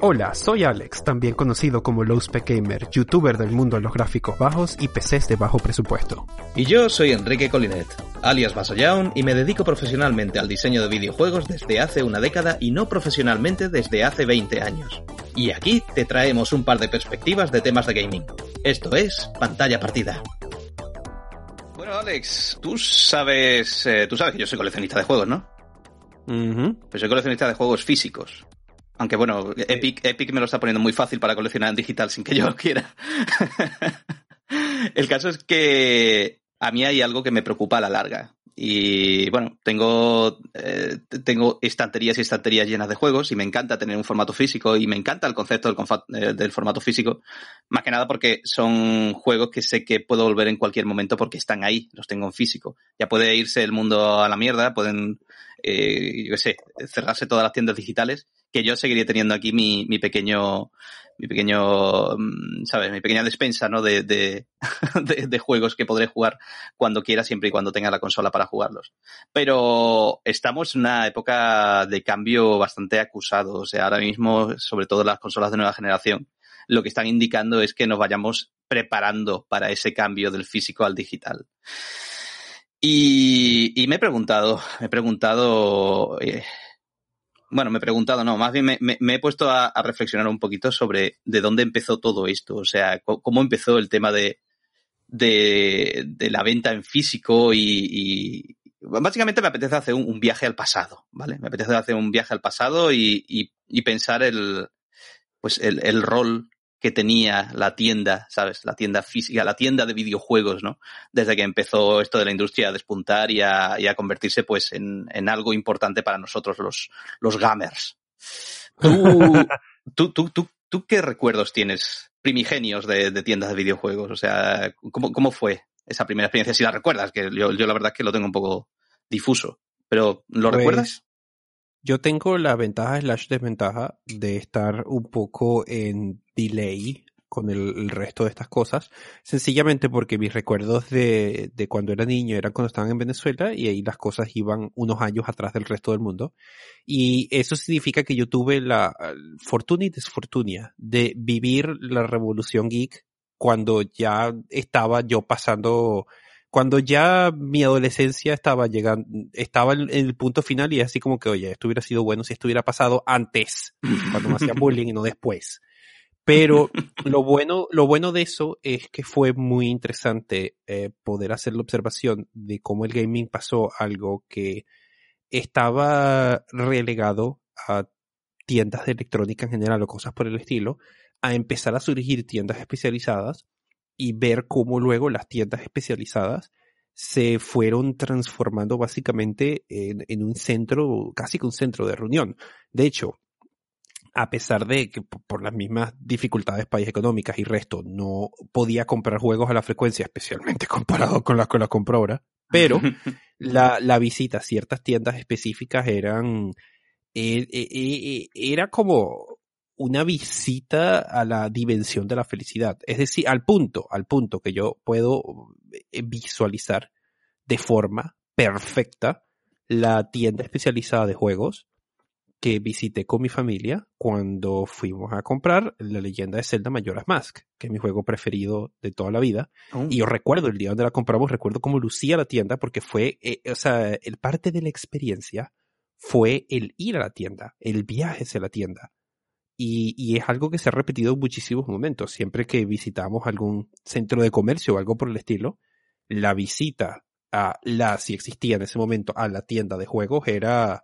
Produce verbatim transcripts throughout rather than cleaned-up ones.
Hola, soy Alex, también conocido como Lowspec Gamer, youtuber del mundo de los gráficos bajos y P Cs de bajo presupuesto. Y yo soy Enrique Colinet, alias Basoyaun, y me dedico profesionalmente al diseño de videojuegos desde hace una década y no profesionalmente desde hace veinte años. Y aquí te traemos un par de perspectivas de temas de gaming. Esto es Pantalla Partida. Bueno, Alex, tú sabes, eh, tú sabes que yo soy coleccionista de juegos, ¿no? Uh-huh. Pues soy coleccionista de juegos físicos. Aunque bueno, Epic, Epic me lo está poniendo muy fácil para coleccionar en digital sin que yo lo quiera. El caso es que a mí hay algo que me preocupa a la larga. Y bueno, tengo, eh, tengo estanterías y estanterías llenas de juegos y me encanta tener un formato físico y me encanta el concepto del, confa- eh, del formato físico. Más que nada porque son juegos que sé que puedo volver en cualquier momento porque están ahí, los tengo en físico. Ya puede irse el mundo a la mierda, pueden, eh, yo qué sé, cerrarse todas las tiendas digitales, que yo seguiría teniendo aquí mi, mi pequeño, mi pequeño, ¿sabes? Mi pequeña despensa, ¿no? De, de, de, de juegos que podré jugar cuando quiera, siempre y cuando tenga la consola para jugarlos. Pero estamos en una época de cambio bastante acusado. O sea, ahora mismo, sobre todo las consolas de nueva generación, lo que están indicando es que nos vayamos preparando para ese cambio del físico al digital. Y, y me he preguntado, me he preguntado... Eh, Bueno, me he preguntado, no, más bien me, me, me he puesto a, a reflexionar un poquito sobre de dónde empezó todo esto, o sea, c- cómo empezó el tema de, de, de la venta en físico y, y básicamente me apetece hacer un, un viaje al pasado, ¿vale? Me apetece hacer un viaje al pasado y, y, y pensar el, pues el, el rol que tenía la tienda, ¿sabes? La tienda física, la tienda de videojuegos, ¿no? Desde que empezó esto de la industria a despuntar y a, y a convertirse, pues, en, en algo importante para nosotros, los, los gamers. ¿Tú, tú, tú, tú, tú qué recuerdos tienes primigenios de, de tiendas de videojuegos? O sea, ¿cómo, cómo fue esa primera experiencia? Si la recuerdas, que yo, yo la verdad es que lo tengo un poco difuso. Pero, ¿lo Pues recuerdas? yo tengo la ventaja slash desventaja de estar un poco en delay con el, el resto de estas cosas, sencillamente porque mis recuerdos de, de cuando era niño eran cuando estaban en Venezuela y ahí las cosas iban unos años atrás del resto del mundo. Y eso significa que yo tuve la uh, fortuna y desfortuna de vivir la revolución geek cuando ya estaba yo pasando... Cuando ya mi adolescencia estaba llegando, estaba en el punto final y así como que, oye, esto hubiera sido bueno si esto hubiera pasado antes, cuando me hacían bullying y no después. Pero lo bueno, lo bueno de eso es que fue muy interesante eh, poder hacer la observación de cómo el gaming pasó algo que estaba relegado a tiendas de electrónica en general o cosas por el estilo, a empezar a surgir tiendas especializadas y ver cómo luego las tiendas especializadas se fueron transformando básicamente en, en un centro, casi que un centro de reunión. De hecho, a pesar de que por las mismas dificultades país económicas y resto no podía comprar juegos a la frecuencia, especialmente comparado con las que las compro ahora, pero la, la visita a ciertas tiendas específicas eran eh, eh, eh, era como una visita a la dimensión de la felicidad. Es decir, al punto, al punto que yo puedo visualizar de forma perfecta la tienda especializada de juegos que visité con mi familia cuando fuimos a comprar La Leyenda de Zelda Majora's Mask, que es mi juego preferido de toda la vida. Oh. Y yo recuerdo el día donde la compramos, recuerdo cómo lucía la tienda porque fue, eh, o sea, el parte de la experiencia fue el ir a la tienda, el viaje hacia la tienda. Y, y es algo que se ha repetido en muchísimos momentos. Siempre que visitamos algún centro de comercio o algo por el estilo, la visita a la, si existía en ese momento, a la tienda de juegos era,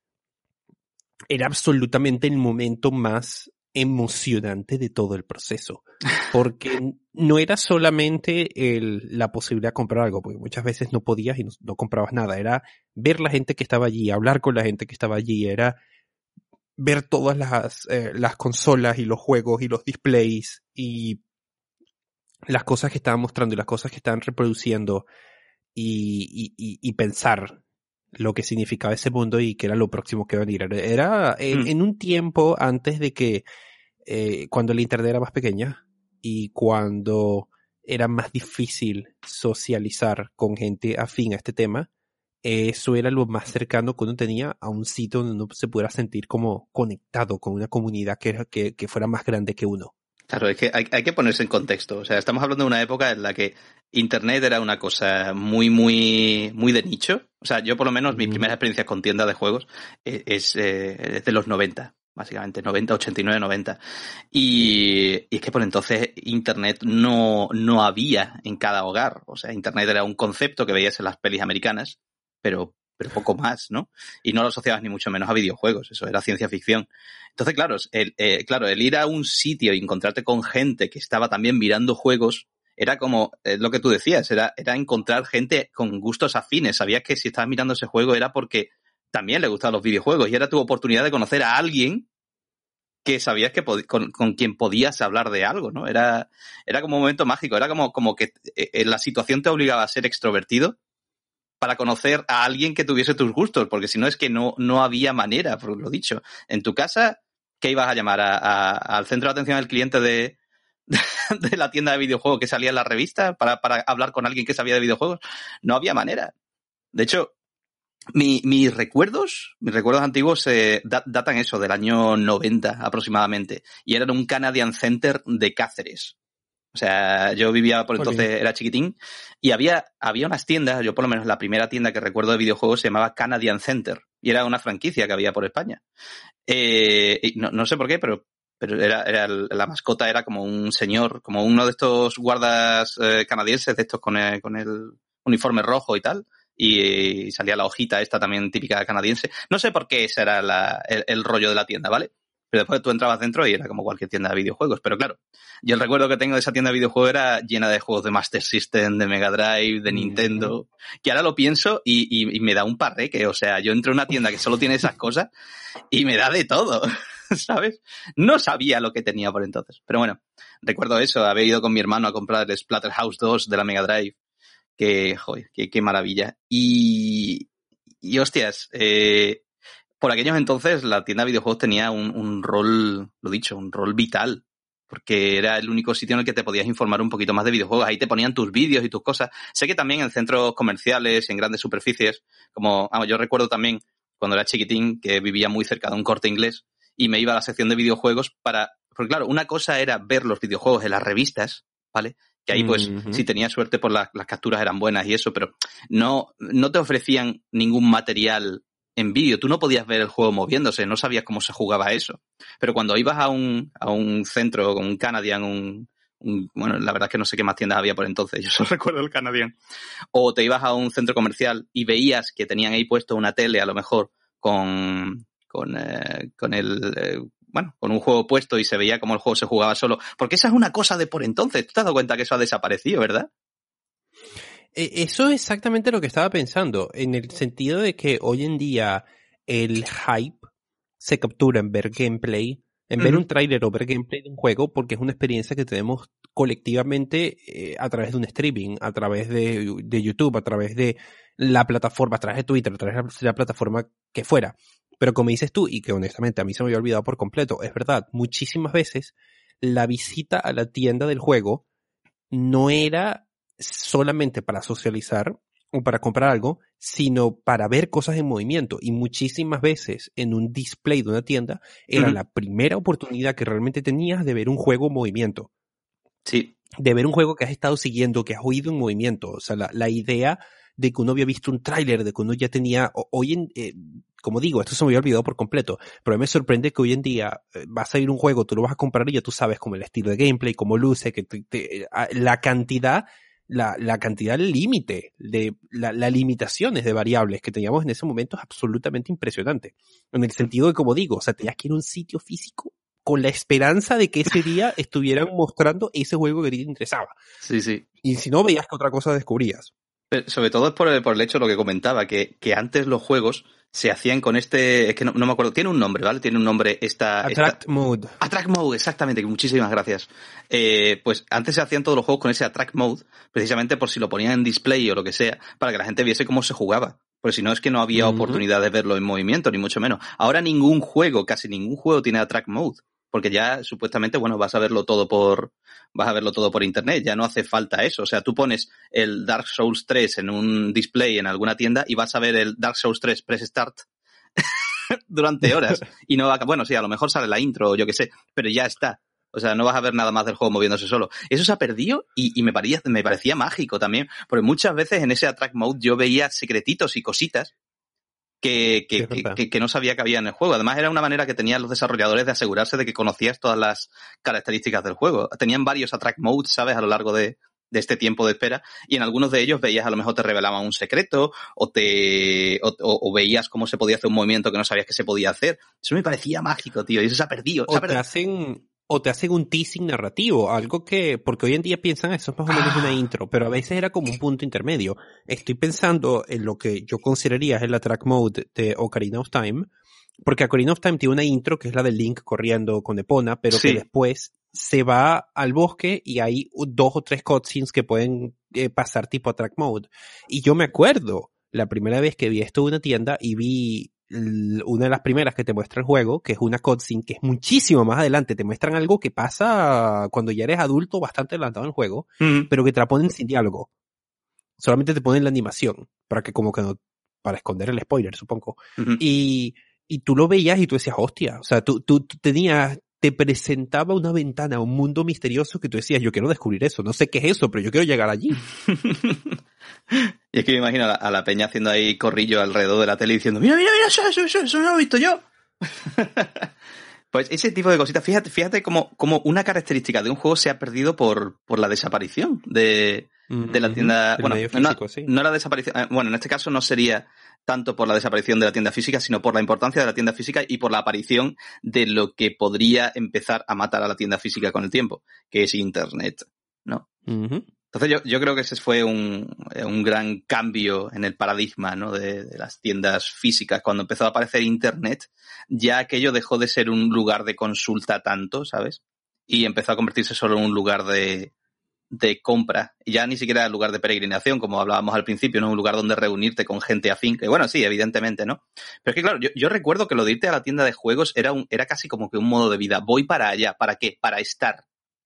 era absolutamente el momento más emocionante de todo el proceso. Porque no era solamente el, la posibilidad de comprar algo, porque muchas veces no podías y no, no comprabas nada. Era ver la gente que estaba allí, hablar con la gente que estaba allí, era ver todas las, eh, las consolas y los juegos y los displays y las cosas que estaban mostrando y las cosas que estaban reproduciendo y, y, y, y pensar lo que significaba ese mundo y que era lo próximo que iba a venir. Era en, mm. en un tiempo antes de que, eh, cuando la internet era más pequeña y cuando era más difícil socializar con gente afín a este tema, eso era lo más cercano que uno tenía a un sitio donde uno se pudiera sentir como conectado con una comunidad que, era, que, que fuera más grande que uno. Claro, es que hay, hay que ponerse en contexto. O sea, estamos hablando de una época en la que Internet era una cosa muy, muy, muy de nicho. O sea, yo por lo menos mm. mis primeras experiencias con tiendas de juegos es, es, eh, es de los noventa, básicamente, noventa, ochenta y nueve, noventa. Y, y es que por entonces Internet no, no había en cada hogar. O sea, Internet era un concepto que veías en las pelis americanas, pero, pero poco más, ¿no? Y no lo asociabas ni mucho menos a videojuegos, eso era ciencia ficción. Entonces, claro, el, eh, claro, el ir a un sitio y encontrarte con gente que estaba también mirando juegos, era como, eh, lo que tú decías, era, era encontrar gente con gustos afines. Sabías que si estabas mirando ese juego era porque también le gustaban los videojuegos y era tu oportunidad de conocer a alguien que sabías que pod- con, con quien podías hablar de algo, ¿no? Era, era como un momento mágico, era como, como que eh, la situación te obligaba a ser extrovertido para conocer a alguien que tuviese tus gustos, porque si no es que no, no había manera, por lo dicho. En tu casa, ¿qué ibas a llamar? ¿A, a, al centro de atención al cliente de, de, de la tienda de videojuegos que salía en la revista para, para hablar con alguien que sabía de videojuegos? No había manera. De hecho, mi, mis recuerdos, mis recuerdos antiguos eh, datan eso, del año noventa aproximadamente, y eran un Canadian Center de Cáceres. O sea, yo vivía por entonces, okay. Era chiquitín, y había, había unas tiendas, yo por lo menos la primera tienda que recuerdo de videojuegos se llamaba Canadian Center, y era una franquicia que había por España. Eh, y no, no sé por qué, pero, pero era, era la mascota era como un señor, como uno de estos guardas eh, canadienses, de estos con el, con el uniforme rojo y tal, y, y salía la hojita esta también típica canadiense. No sé por qué ese era la, el, el rollo de la tienda, ¿vale? Pero después tú entrabas dentro y era como cualquier tienda de videojuegos. Pero claro, yo el recuerdo que tengo de esa tienda de videojuegos era llena de juegos de Master System, de Mega Drive, de Nintendo, mm-hmm. que ahora lo pienso y, y, y me da un parreque. O sea, yo entro en una tienda que solo tiene esas cosas y me da de todo, ¿sabes? No sabía lo que tenía por entonces. Pero bueno, recuerdo eso, haber ido con mi hermano a comprar el Splatterhouse dos de la Mega Drive. Que, joder, qué, qué maravilla. Y, y hostias, eh... por aquellos entonces la tienda de videojuegos tenía un, un rol, lo dicho, un rol vital, porque era el único sitio en el que te podías informar un poquito más de videojuegos. Ahí te ponían tus vídeos y tus cosas. Sé que también en centros comerciales y en grandes superficies, como vamos, yo recuerdo también cuando era chiquitín que vivía muy cerca de un Corte Inglés y me iba a la sección de videojuegos para, porque claro, una cosa era ver los videojuegos en las revistas, ¿vale? Que ahí, pues, uh-huh. si tenías suerte, pues la, las capturas eran buenas y eso, pero no, no te ofrecían ningún material en vídeo. Tú no podías ver el juego moviéndose, no sabías cómo se jugaba eso. Pero cuando ibas a un, a un centro, con un Canadian, un, un, bueno, la verdad es que no sé qué más tiendas había por entonces, yo solo recuerdo el Canadian. O te ibas a un centro comercial y veías que tenían ahí puesto una tele, a lo mejor, con, con, eh, con el... Eh, bueno, con un juego puesto y se veía cómo el juego se jugaba solo. Porque esa es una cosa de por entonces. ¿Tú te has dado cuenta que eso ha desaparecido, verdad? Eso es exactamente lo que estaba pensando, en el sentido de que hoy en día el hype se captura en ver gameplay, en uh-huh. ver un tráiler o ver gameplay de un juego, porque es una experiencia que tenemos colectivamente eh, a través de un streaming, a través de, de YouTube, a través de la plataforma, a través de Twitter, a través de la plataforma que fuera. Pero como dices tú, y que honestamente a mí se me había olvidado por completo, es verdad, muchísimas veces la visita a la tienda del juego no era solamente para socializar o para comprar algo, sino para ver cosas en movimiento. Y muchísimas veces en un display de una tienda era uh-huh. la primera oportunidad que realmente tenías de ver un juego en movimiento. Sí. De ver un juego que has estado siguiendo, que has oído en movimiento. O sea, la, la idea de que uno había visto un tráiler, de que uno ya tenía... Hoy en... Eh, como digo, esto se me había olvidado por completo, pero me sorprende que hoy en día eh, va a salir un juego, tú lo vas a comprar y ya tú sabes como el estilo de gameplay, cómo luce, que te, te, la cantidad, la, la cantidad límite, de la, las limitaciones de variables que teníamos en ese momento es absolutamente impresionante. En el sentido de, como digo, o sea, tenías que ir a un sitio físico con la esperanza de que ese día estuvieran mostrando ese juego que a ti te interesaba. Sí, sí. Y si no, veías que otra cosa descubrías. Pero sobre todo es por el, por el hecho de lo que comentaba, que, que antes los juegos se hacían con este, es que no, no me acuerdo, tiene un nombre, ¿vale? Tiene un nombre esta... Attract esta, Mode. Attract Mode, exactamente, que muchísimas gracias. Eh, pues antes se hacían todos los juegos con ese Attract Mode, precisamente por si lo ponían en display o lo que sea, para que la gente viese cómo se jugaba. Porque si no es que no había uh-huh. oportunidad de verlo en movimiento, ni mucho menos. Ahora ningún juego, casi ningún juego tiene Attract Mode. porque ya supuestamente, bueno, vas a verlo todo por, vas a verlo todo por internet, ya no hace falta eso. O sea, tú pones el Dark Souls tres en un display en alguna tienda y vas a ver el Dark Souls tres Press Start durante horas. Y no va a, bueno, sí, a lo mejor sale la intro o yo qué sé, pero ya está. O sea, no vas a ver nada más del juego moviéndose solo. Eso se ha perdido y, y me, parecía, me parecía mágico también, porque muchas veces en ese Attract Mode yo veía secretitos y cositas que, que, que, que, que no sabía que había en el juego. Además, era una manera que tenían los desarrolladores de asegurarse de que conocías todas las características del juego. Tenían varios Attract Modes, ¿sabes?, a lo largo de, de este tiempo de espera, y en algunos de ellos veías, a lo mejor te revelaban un secreto, o te o, o, o veías cómo se podía hacer un movimiento que no sabías que se podía hacer. Eso me parecía mágico, tío, y eso se ha perdido. Se O ha perdido. te hacen... O te hacen un teasing narrativo, algo que, porque hoy en día piensan eso es más o menos una intro, pero a veces era como un punto intermedio. Estoy pensando en lo que yo consideraría el Attract Mode de Ocarina of Time, porque Ocarina of Time tiene una intro que es la de Link corriendo con Epona, pero Sí. que después se va al bosque y hay dos o tres cutscenes que pueden eh, pasar tipo Attract Mode. Y yo me acuerdo la primera vez que vi esto en una tienda y vi una de las primeras que te muestra el juego, que es una cutscene que es muchísimo más adelante, te muestran algo que pasa cuando ya eres adulto bastante adelantado en el juego, Mm-hmm. pero que te la ponen sin diálogo. Solamente te ponen la animación, para que como que no, para esconder el spoiler, supongo. Mm-hmm. Y, y tú lo veías y tú decías, hostia, o sea, tú, tú, tú tenías, te presentaba una ventana, un mundo misterioso que tú decías, yo quiero descubrir eso, no sé qué es eso, pero yo quiero llegar allí. Y es que me imagino a la, a la peña haciendo ahí corrillo alrededor de la tele diciendo, mira, mira, mira, eso, eso, eso, eso no lo he visto yo. Pues ese tipo de cositas, fíjate, fíjate cómo, cómo una característica de un juego se ha perdido por, por la desaparición de, de la tienda. Mm-hmm. Bueno, físico, no, sí. no la desaparición, bueno, en este caso no sería tanto por la desaparición de la tienda física, sino por la importancia de la tienda física y por la aparición de lo que podría empezar a matar a la tienda física con el tiempo, que es Internet, ¿no? Mm-hmm. Entonces yo, yo creo que ese fue un, un gran cambio en el paradigma, ¿no?, de, de las tiendas físicas. Cuando empezó a aparecer Internet, ya aquello dejó de ser un lugar de consulta tanto, ¿sabes? Y empezó a convertirse solo en un lugar de, de compra. Y ya ni siquiera era un lugar de peregrinación, como hablábamos al principio, ¿no? Un lugar donde reunirte con gente afín. Que bueno, sí, evidentemente, ¿no? Pero es que claro, yo, yo recuerdo que lo de irte a la tienda de juegos era, un, era casi como que un modo de vida. Voy para allá. ¿Para qué? Para estar.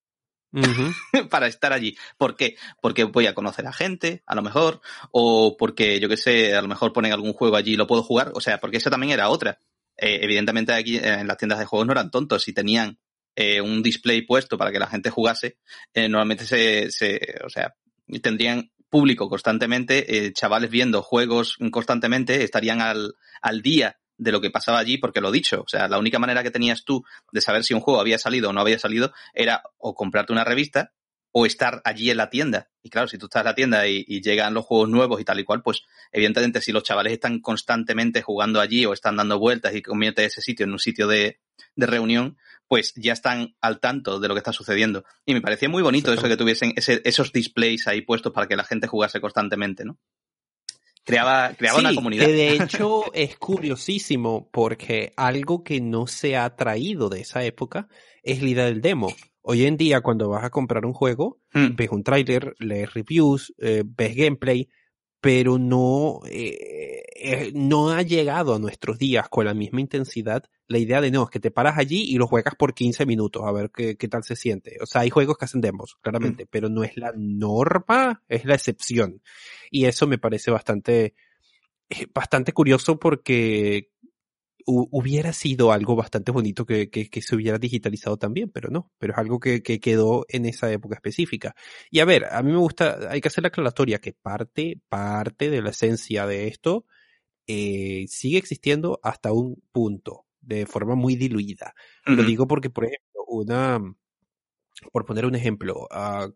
Uh-huh. Para estar allí. ¿Por qué? Porque voy a conocer a gente, a lo mejor, o porque, yo qué sé, a lo mejor ponen algún juego allí y lo puedo jugar. O sea, porque esa también era otra. Eh, evidentemente aquí en las tiendas de juegos no eran tontos. Si tenían eh, un display puesto para que la gente jugase, eh, normalmente se, se, o sea, tendrían público constantemente, eh, chavales viendo juegos constantemente, estarían al, al día de lo que pasaba allí, porque lo dicho, o sea, la única manera que tenías tú de saber si un juego había salido o no había salido era o comprarte una revista o estar allí en la tienda. Y claro, si tú estás en la tienda y, y llegan los juegos nuevos y tal y cual, pues evidentemente si los chavales están constantemente jugando allí o están dando vueltas y convierte ese sitio en un sitio de, de reunión, pues ya están al tanto de lo que está sucediendo. Y me parecía muy bonito eso que tuviesen ese, esos displays ahí puestos para que la gente jugase constantemente, ¿no? Creaba, creaba sí, una comunidad. Que de hecho es curiosísimo porque algo que no se ha traído de esa época es la idea del demo. Hoy en día cuando vas a comprar un juego, hmm. ves un tráiler, lees reviews, eh, ves gameplay, pero no, eh, eh, no ha llegado a nuestros días con la misma intensidad la idea de no, es que te paras allí y lo juegas por quince minutos a ver qué, qué tal se siente. O sea, hay juegos que hacen demos, claramente, mm. pero no es la norma, es la excepción. Y eso me parece bastante, bastante curioso porque hubiera sido algo bastante bonito que, que, que se hubiera digitalizado también, pero no, pero es algo que, que quedó en esa época específica. Y a ver, a mí me gusta, hay que hacer la aclaratoria que parte, parte de la esencia de esto eh, sigue existiendo hasta un punto, de forma muy diluida. Uh-huh. Lo digo porque, por ejemplo, una, por poner un ejemplo, uh,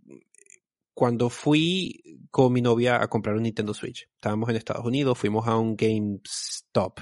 cuando fui con mi novia a comprar un Nintendo Switch, estábamos en Estados Unidos, fuimos a un GameStop,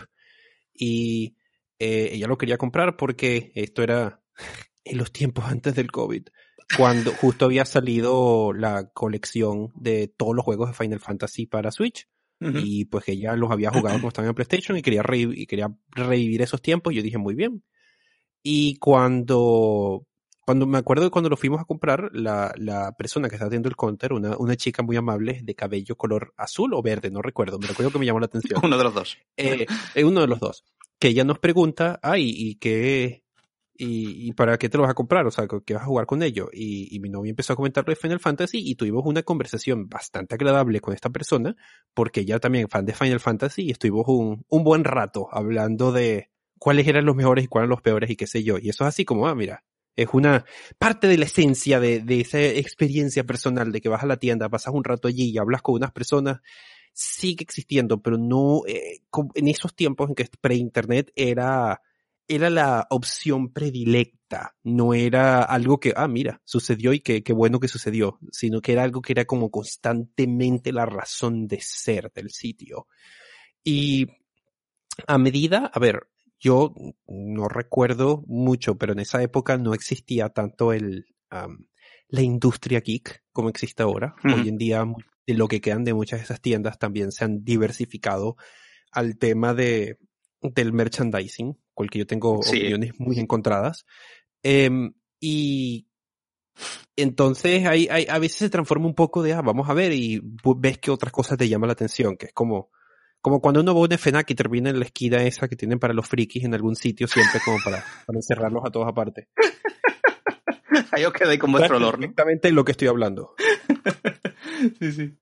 y eh, ella lo quería comprar porque esto era en los tiempos antes del COVID, cuando justo había salido la colección de todos los juegos de Final Fantasy para Switch, uh-huh. y pues que ella los había jugado como estaban en PlayStation y quería, reviv- y quería revivir esos tiempos. Yo dije, muy bien. Y cuando, cuando me acuerdo de cuando lo fuimos a comprar, la, la persona que estaba haciendo el counter, una, una chica muy amable de cabello color azul o verde, no recuerdo, me recuerdo que me llamó la atención. Uno de los dos. Eh, uno de los dos. Que ella nos pregunta, ay, ¿y qué, ¿Y, y para qué te lo vas a comprar? O sea, ¿qué vas a jugar con ello? Y, y mi novia empezó a comentarlo de Final Fantasy y tuvimos una conversación bastante agradable con esta persona, porque ella también es fan de Final Fantasy y estuvimos un, un buen rato hablando de cuáles eran los mejores y cuáles los peores y qué sé yo. Y eso es así como, ah, mira, es una parte de la esencia de, de esa experiencia personal de que vas a la tienda, pasas un rato allí y hablas con unas personas. Sigue existiendo, pero no, eh, en esos tiempos en que pre-internet era... era la opción predilecta, no era algo que, ah, mira, sucedió y qué, qué bueno que sucedió, sino que era algo que era como constantemente la razón de ser del sitio. Y a medida, a ver, yo no recuerdo mucho, pero en esa época no existía tanto el, um, la industria geek como existe ahora. Mm. Hoy en día, de lo que quedan de muchas de esas tiendas también se han diversificado al tema de del merchandising, con el que yo tengo sí. opiniones muy encontradas. Eh, y entonces hay, hay, a veces se transforma un poco de, ah, vamos a ver, y ves que otras cosas te llaman la atención, que es como, como cuando uno va a una F N A C y termina en la esquina esa que tienen para los frikis en algún sitio, siempre como para, para encerrarlos a todos aparte. Ahí os quedé con vuestro olor, ¿no? Exactamente lo que estoy hablando. Sí, sí.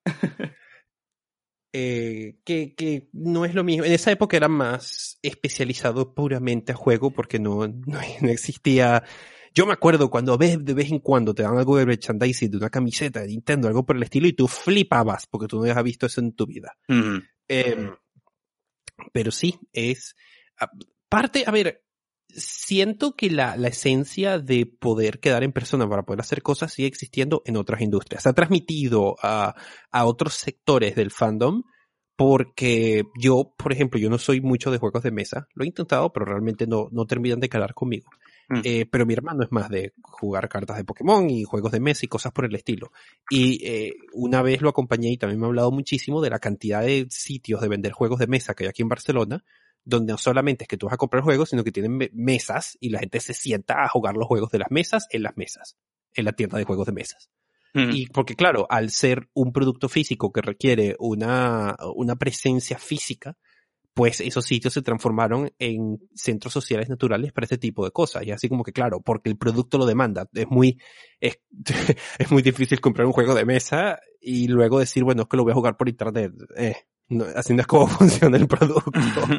Eh, que, que no es lo mismo. En esa época era más especializado puramente a juego porque no, no, no existía. Yo me acuerdo cuando ves de vez en cuando te dan algo de merchandising, de una camiseta de Nintendo, algo por el estilo, y tú flipabas porque tú no habías visto eso en tu vida. Mm. Eh, pero sí, es parte, a ver, siento que la, la esencia de poder quedar en persona para poder hacer cosas sigue existiendo en otras industrias. Se ha transmitido a, a otros sectores del fandom porque yo, por ejemplo, yo no soy mucho de juegos de mesa. Lo he intentado, pero realmente no, no terminan de calar conmigo. Mm. Eh, pero mi hermano es más de jugar cartas de Pokémon y juegos de mesa y cosas por el estilo. Y eh, una vez lo acompañé y también me ha hablado muchísimo de la cantidad de sitios de vender juegos de mesa que hay aquí en Barcelona, donde no solamente es que tú vas a comprar juegos, sino que tienen mesas y la gente se sienta a jugar los juegos de las mesas en las mesas, en la tienda de juegos de mesas. Mm. Y porque claro, al ser un producto físico que requiere una, una presencia física, pues esos sitios se transformaron en centros sociales naturales para este tipo de cosas. Y así como que claro, porque el producto lo demanda. Es muy, es, es muy difícil comprar un juego de mesa y luego decir, bueno, es que lo voy a jugar por internet. Eh. No, así no es como funciona el producto.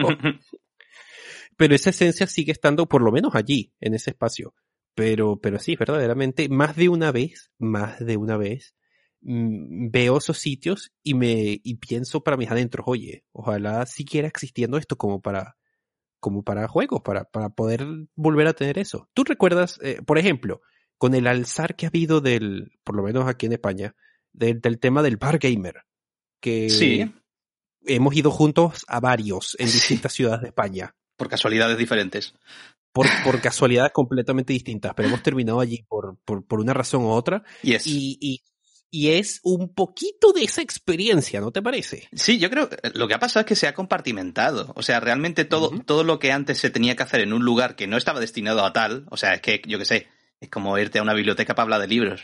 Pero esa esencia sigue estando por lo menos allí, en ese espacio. Pero, pero sí, verdaderamente, más de una vez, más de una vez, mmm, veo esos sitios y me, y pienso para mis adentros, oye, ojalá siquiera existiendo esto como para, como para juegos, para, para poder volver a tener eso. ¿Tú recuerdas, eh, por ejemplo, con el alzar que ha habido del, por lo menos aquí en España, del, del tema del bar gamer? Que sí. Hemos ido juntos a varios en distintas sí. ciudades de España. Por casualidades diferentes. Por, por casualidades completamente distintas, pero hemos terminado allí por, por, por una razón u otra. Yes. Y, y, y es un poquito de esa experiencia, ¿no te parece? Sí, yo creo que lo que ha pasado es que se ha compartimentado. O sea, realmente todo, uh-huh. todo lo que antes se tenía que hacer en un lugar que no estaba destinado a tal, o sea, es que, yo qué sé, es como irte a una biblioteca para hablar de libros.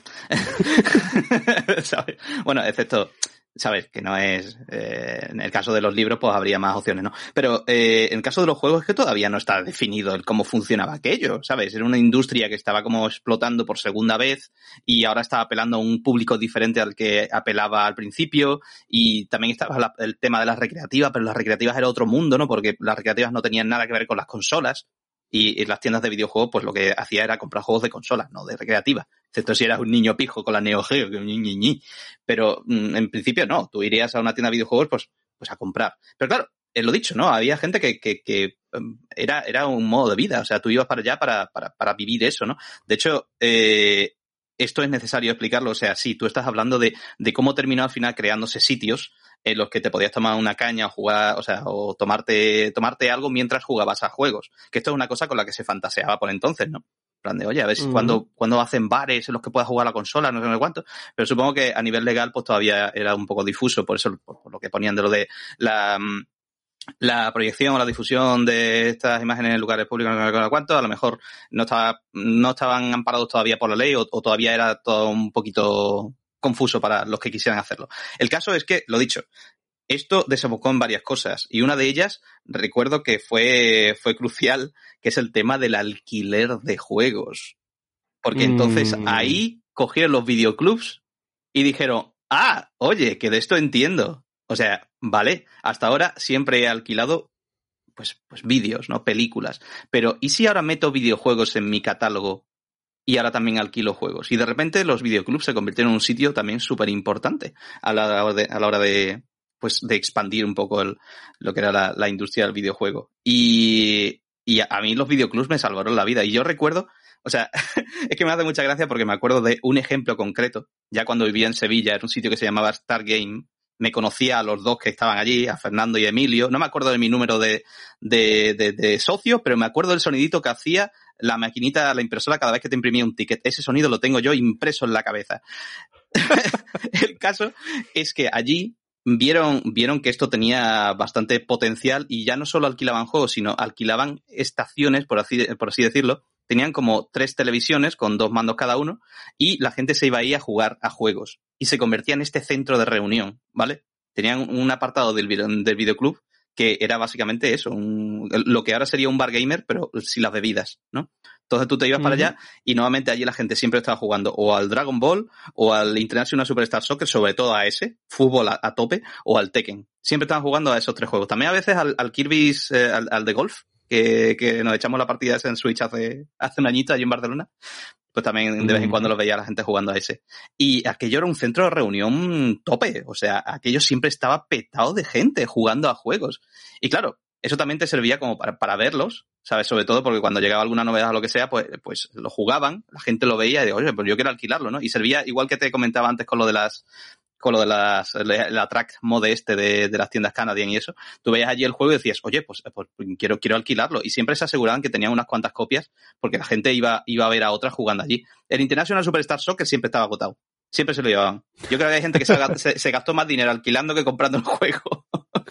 ¿Sabes? Bueno, excepto... ¿Sabes? Que no es... Eh, en el caso de los libros, pues habría más opciones, ¿no? Pero eh, en el caso de los juegos es que todavía no está definido el cómo funcionaba aquello, ¿sabes? Era una industria que estaba como explotando por segunda vez y ahora está apelando a un público diferente al que apelaba al principio, y también estaba la, el tema de las recreativas, pero las recreativas era otro mundo, ¿no? Porque las recreativas no tenían nada que ver con las consolas. Y en las tiendas de videojuegos, pues lo que hacía era comprar juegos de consolas, no de recreativa. Excepto si eras un niño pijo con la Neo Geo, que ñi, ñi, ñi. Pero mm, en principio no. Tú irías a una tienda de videojuegos, pues, pues a comprar. Pero claro, es lo dicho, ¿no? Había gente que, que, que um, era, era un modo de vida. O sea, tú ibas para allá para, para, para vivir eso, ¿no? De hecho, eh, esto es necesario explicarlo. O sea, sí, tú estás hablando de, de cómo terminó al final creándose sitios en los que te podías tomar una caña o jugar, o sea, o tomarte, tomarte algo mientras jugabas a juegos. Que esto es una cosa con la que se fantaseaba por entonces, ¿no? En plan de, oye, a ver si uh-huh. cuando, cuando hacen bares en los que puedas jugar a la consola, no sé cuánto. Pero supongo que a nivel legal, pues todavía era un poco difuso, por eso, por, por lo que ponían de lo de la, la proyección o la difusión de estas imágenes en lugares públicos, no sé cuánto, a lo mejor no estaba, no estaban amparados todavía por la ley, o, o todavía era todo un poquito confuso para los que quisieran hacerlo. El caso es que, lo dicho, esto desembocó en varias cosas. Y una de ellas, recuerdo que fue, fue crucial, que es el tema del alquiler de juegos. Porque entonces Mm. ahí cogieron los videoclubs y dijeron, ah, oye, que de esto entiendo. O sea, vale, hasta ahora siempre he alquilado pues, pues vídeos, ¿no? Películas. Pero, ¿y si ahora meto videojuegos en mi catálogo y ahora también alquilo juegos? Y de repente los videoclubs se convirtieron en un sitio también súper importante a la hora de, a la hora de, pues, de expandir un poco el, lo que era la, la industria del videojuego. Y, y a, a mí los videoclubs me salvaron la vida. Y yo recuerdo, o sea, es que me hace mucha gracia porque me acuerdo de un ejemplo concreto. Ya cuando vivía en Sevilla, era un sitio que se llamaba Star Game. Me conocía a los dos que estaban allí, a Fernando y Emilio. No me acuerdo de mi número de, de, de, de socio, pero me acuerdo del sonidito que hacía la maquinita, la impresora, cada vez que te imprimía un ticket. Ese sonido lo tengo yo impreso en la cabeza. El caso es que allí vieron, vieron que esto tenía bastante potencial y ya no solo alquilaban juegos, sino alquilaban estaciones, por así, por así decirlo. Tenían como tres televisiones con dos mandos cada uno y la gente se iba ahí a jugar a juegos y se convertía en este centro de reunión, ¿vale? Tenían un apartado del, del videoclub que era básicamente eso, un, lo que ahora sería un bar gamer, pero sin las bebidas, ¿no? Entonces tú te ibas uh-huh. para allá y nuevamente allí la gente siempre estaba jugando o al Dragon Ball o al International Superstar Soccer, sobre todo a ese, fútbol a, a tope, o al Tekken. Siempre estaban jugando a esos tres juegos. También a veces al, al Kirby's, eh, al, al de golf, que, que nos echamos la partida esa en Switch hace, hace un añito allí en Barcelona. Pues también de vez en cuando los veía a la gente jugando a ese. Y aquello era un centro de reunión tope. O sea, aquello siempre estaba petado de gente jugando a juegos. Y claro, eso también te servía como para, para verlos, ¿sabes? Sobre todo porque cuando llegaba alguna novedad o lo que sea, pues, pues lo jugaban, la gente lo veía y digo, oye, pues yo quiero alquilarlo, ¿no? Y servía, igual que te comentaba antes con lo de las... con lo de las, la track mode este de, de las tiendas Canadian y eso, tú veías allí el juego y decías, oye, pues, pues quiero, quiero alquilarlo. Y siempre se aseguraban que tenían unas cuantas copias porque la gente iba, iba a ver a otras jugando allí. El International Superstar Soccer siempre estaba agotado. Siempre se lo llevaban. Yo creo que hay gente que se, se, se gastó más dinero alquilando que comprando el juego.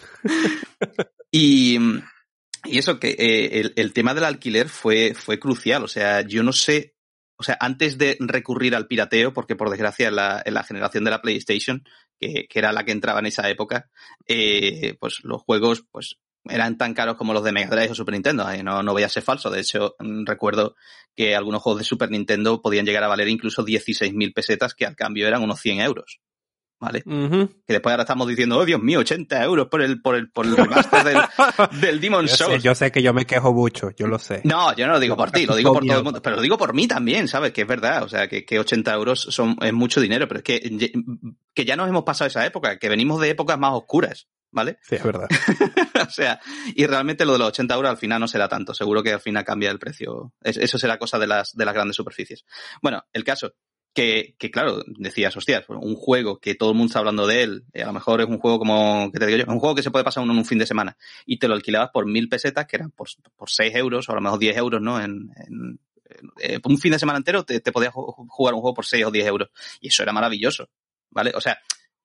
y, y eso, que eh, el, el tema del alquiler fue, fue crucial. O sea, yo no sé... O sea, antes de recurrir al pirateo, porque por desgracia en la, en la generación de la PlayStation, que, que era la que entraba en esa época, eh, pues los juegos pues eran tan caros como los de Mega Drive o Super Nintendo. Eh, no, no voy a ser falso. De hecho, recuerdo que algunos juegos de Super Nintendo podían llegar a valer incluso dieciséis mil pesetas, que al cambio eran unos cien euros. ¿Vale? Uh-huh. Que después ahora estamos diciendo, oh Dios mío, ochenta euros por el, por el, por el remaster del, del Demon's Souls. Yo sé, yo sé que yo me quejo mucho, yo lo sé. No, yo no lo digo por ti, lo digo por todo el mundo, pero lo digo por mí también, ¿sabes? Que es verdad, o sea, que, que ochenta euros son, es mucho dinero, pero es que, que ya nos hemos pasado esa época, que venimos de épocas más oscuras, ¿vale? Sí, es verdad. O sea, y realmente lo de los ochenta euros al final no será tanto, seguro que al final cambia el precio, eso será cosa de las, de las grandes superficies. Bueno, el caso... Que, que claro, decías, hostias, un juego que todo el mundo está hablando de él, a lo mejor es un juego como, ¿qué te digo yo? Es un juego que se puede pasar uno en un fin de semana y te lo alquilabas por mil pesetas, que eran por, por seis euros o a lo mejor diez euros, ¿no? En, en, en un fin de semana entero te, te podías jugar un juego por seis o diez euros y eso era maravilloso, ¿vale? O sea,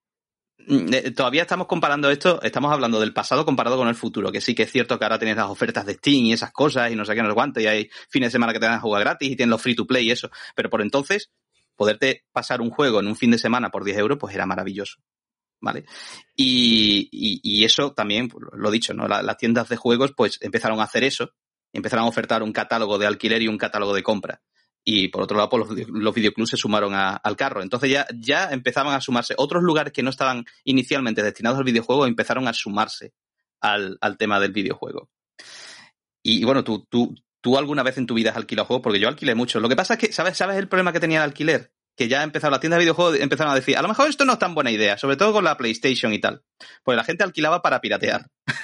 todavía estamos comparando esto, estamos hablando del pasado comparado con el futuro, que sí que es cierto que ahora tienes las ofertas de Steam y esas cosas y no sé qué, no sé cuánto, y hay fines de semana que te dan a jugar gratis y tienes los free to play y eso, pero por entonces poderte pasar un juego en un fin de semana por diez euros, pues era maravilloso, ¿vale? Y, y, y eso también, lo dicho, ¿no? La, las tiendas de juegos, pues, empezaron a hacer eso, empezaron a ofertar un catálogo de alquiler y un catálogo de compra. Y, por otro lado, pues, los, los videoclubs se sumaron a, al carro. Entonces ya, ya empezaban a sumarse otros lugares que no estaban inicialmente destinados al videojuego, empezaron a sumarse al, al tema del videojuego. Y, y bueno, tú... tú ¿Tú alguna vez en tu vida has alquilado juegos? Porque yo alquilé mucho. Lo que pasa es que, ¿sabes, ¿sabes el problema que tenía el alquiler? Que ya empezaron las tiendas de videojuegos, empezaron a decir, a lo mejor esto no es tan buena idea, sobre todo con la PlayStation y tal. Pues la gente alquilaba para piratear.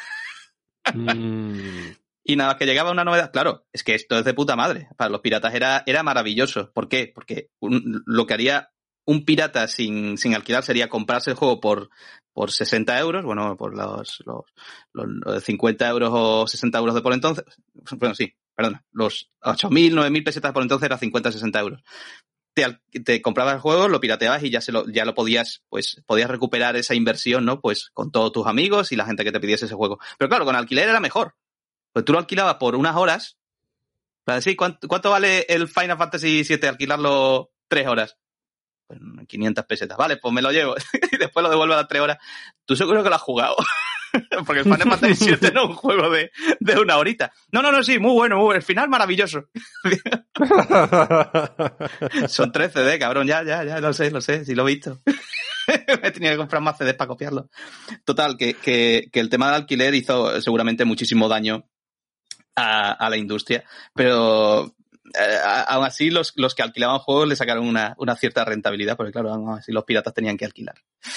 Mm. Y nada, que llegaba una novedad. Claro, es que esto es de puta madre. Para los piratas era, era maravilloso. ¿Por qué? Porque un, lo que haría un pirata sin, sin alquilar sería comprarse el juego por, por sesenta euros, bueno, por los, los, los cincuenta euros o sesenta euros de por entonces. Bueno, sí. Perdona, los ocho mil, nueve mil pesetas por entonces era cincuenta, sesenta euros. Te, te comprabas el juego, lo pirateabas y ya se lo, ya lo podías, pues, podías recuperar esa inversión, ¿no? Pues, con todos tus amigos y la gente que te pidiese ese juego. Pero claro, con alquiler era mejor. Pues tú lo alquilabas por unas horas. Para decir, ¿cuánto, cuánto vale el Final Fantasy siete alquilarlo tres horas? pues quinientas pesetas. Vale, pues me lo llevo. Y después lo devuelvo a las tres horas. ¿Tú seguro que lo has jugado? Porque el Final Fantasy siete no es un juego de, de una horita. No, no, no, sí, muy bueno, muy bueno. El final maravilloso. Son tres C D, cabrón, ya, ya, ya, lo sé, lo sé, sí lo he visto. Me he tenido que comprar más C Ds para copiarlo. Total, que, que, que el tema del alquiler hizo seguramente muchísimo daño a, a la industria, pero eh, aún así los, los que alquilaban juegos le sacaron una, una cierta rentabilidad, porque claro, aún así los piratas tenían que alquilar.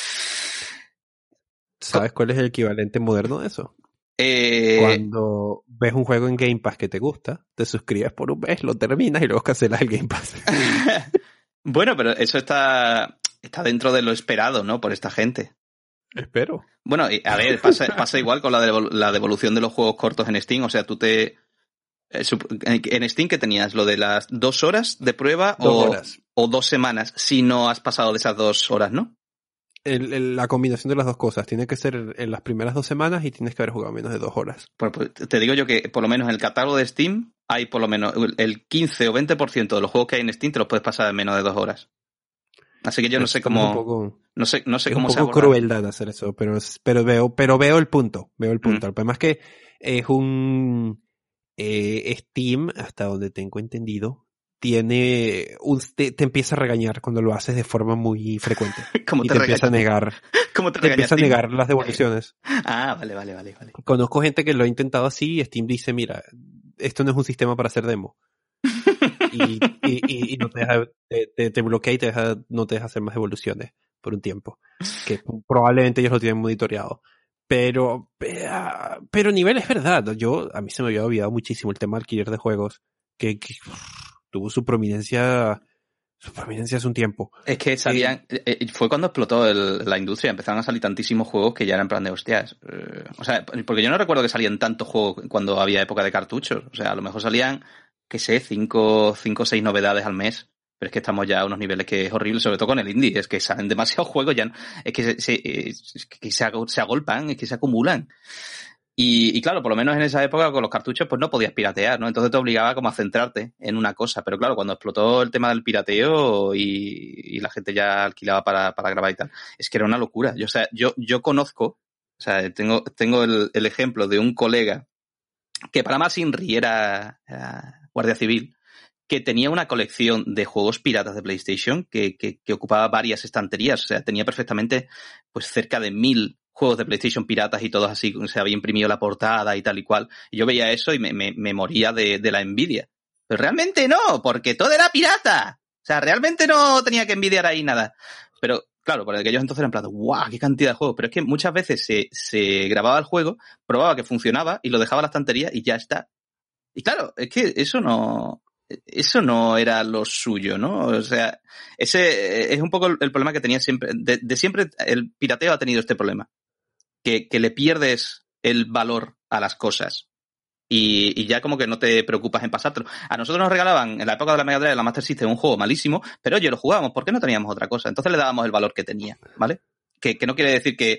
¿Sabes cuál es el equivalente moderno de eso? Eh... Cuando ves un juego en Game Pass que te gusta, te suscribes por un mes, lo terminas y luego cancelas el Game Pass. Bueno, pero eso está, está dentro de lo esperado, ¿no? Por esta gente. Espero. Bueno, a ver, pasa, pasa igual con la, devol- la devolución de los juegos cortos en Steam. O sea, tú te... En Steam, ¿qué tenías? ¿Lo de las dos horas de prueba dos o, horas. o dos semanas si no has pasado de esas dos horas, ¿no? El, el, la combinación de las dos cosas. Tiene que ser en las primeras dos semanas y tienes que haber jugado menos de dos horas. Pues, pues te digo yo que por lo menos en el catálogo de Steam hay por lo menos el quince o veinte por ciento de los juegos que hay en Steam te los puedes pasar en menos de dos horas. Así que yo no sé cómo... Poco, no sé, no sé es cómo un se poco crueldad hacer eso, pero, pero, veo, pero veo el punto. Veo el punto. Mm. El problema es que es un... Eh, Steam, hasta donde tengo entendido, tiene un, te, te empieza a regañar cuando lo haces de forma muy frecuente. ¿Cómo y te, te empieza a negar ¿Cómo te, te empieza a negar las devoluciones. Ah, vale, vale, vale, vale. Conozco gente que lo ha intentado así y Steam dice, mira, esto no es un sistema para hacer demo. y, y, y, y no te deja, te, te, te bloquea y te deja, no te deja hacer más devoluciones por un tiempo. Que probablemente ellos lo tienen monitoreado. Pero, pero a nivel es verdad. Yo, a mí se me había olvidado muchísimo el tema de alquiler de juegos. Que, que uf, tuvo su prominencia, su prominencia hace un tiempo. Es que salían, eh, eh, fue cuando explotó el, la industria, empezaron a salir tantísimos juegos que ya eran en plan de hostias. Eh, o sea, porque yo no recuerdo que salían tantos juegos cuando había época de cartuchos. O sea, a lo mejor salían, qué sé, cinco o seis novedades al mes. Pero es que estamos ya a unos niveles que es horrible, sobre todo con el indie. Es que salen demasiados juegos, ya no, es que, se, se, es que se, se agolpan, es que se acumulan. Y, y claro, por lo menos en esa época con los cartuchos pues no podías piratear, ¿no? Entonces te obligaba como a centrarte en una cosa. Pero claro, cuando explotó el tema del pirateo y, y la gente ya alquilaba para, para grabar y tal, es que era una locura. Yo, o sea, yo, yo conozco, o sea, tengo, tengo el, el ejemplo de un colega que para más Inri era, era guardia civil, que tenía una colección de juegos piratas de PlayStation que, que, que ocupaba varias estanterías. O sea, tenía perfectamente pues cerca de mil juegos de PlayStation piratas y todos así, se había imprimido la portada y tal y cual. Y yo veía eso y me, me, me moría de, de la envidia. Pero realmente no, porque todo era pirata. O sea, realmente no tenía que envidiar ahí nada. Pero claro, por aquellos entonces eran en plan, ¡guau! ¡Qué cantidad de juegos! Pero es que muchas veces se, se grababa el juego, probaba que funcionaba y lo dejaba en la estantería y ya está. Y claro, es que eso no... Eso no era lo suyo, ¿no? O sea, ese es un poco el problema que tenía siempre. De, de siempre el pirateo ha tenido este problema. Que, que le pierdes el valor a las cosas. Y, y ya como que no te preocupas en pasártelo. A nosotros nos regalaban en la época de la Mega Drive, la Master System, un juego malísimo, pero oye, lo jugábamos porque no teníamos otra cosa. Entonces le dábamos el valor que tenía, ¿vale? Que, que no quiere decir que,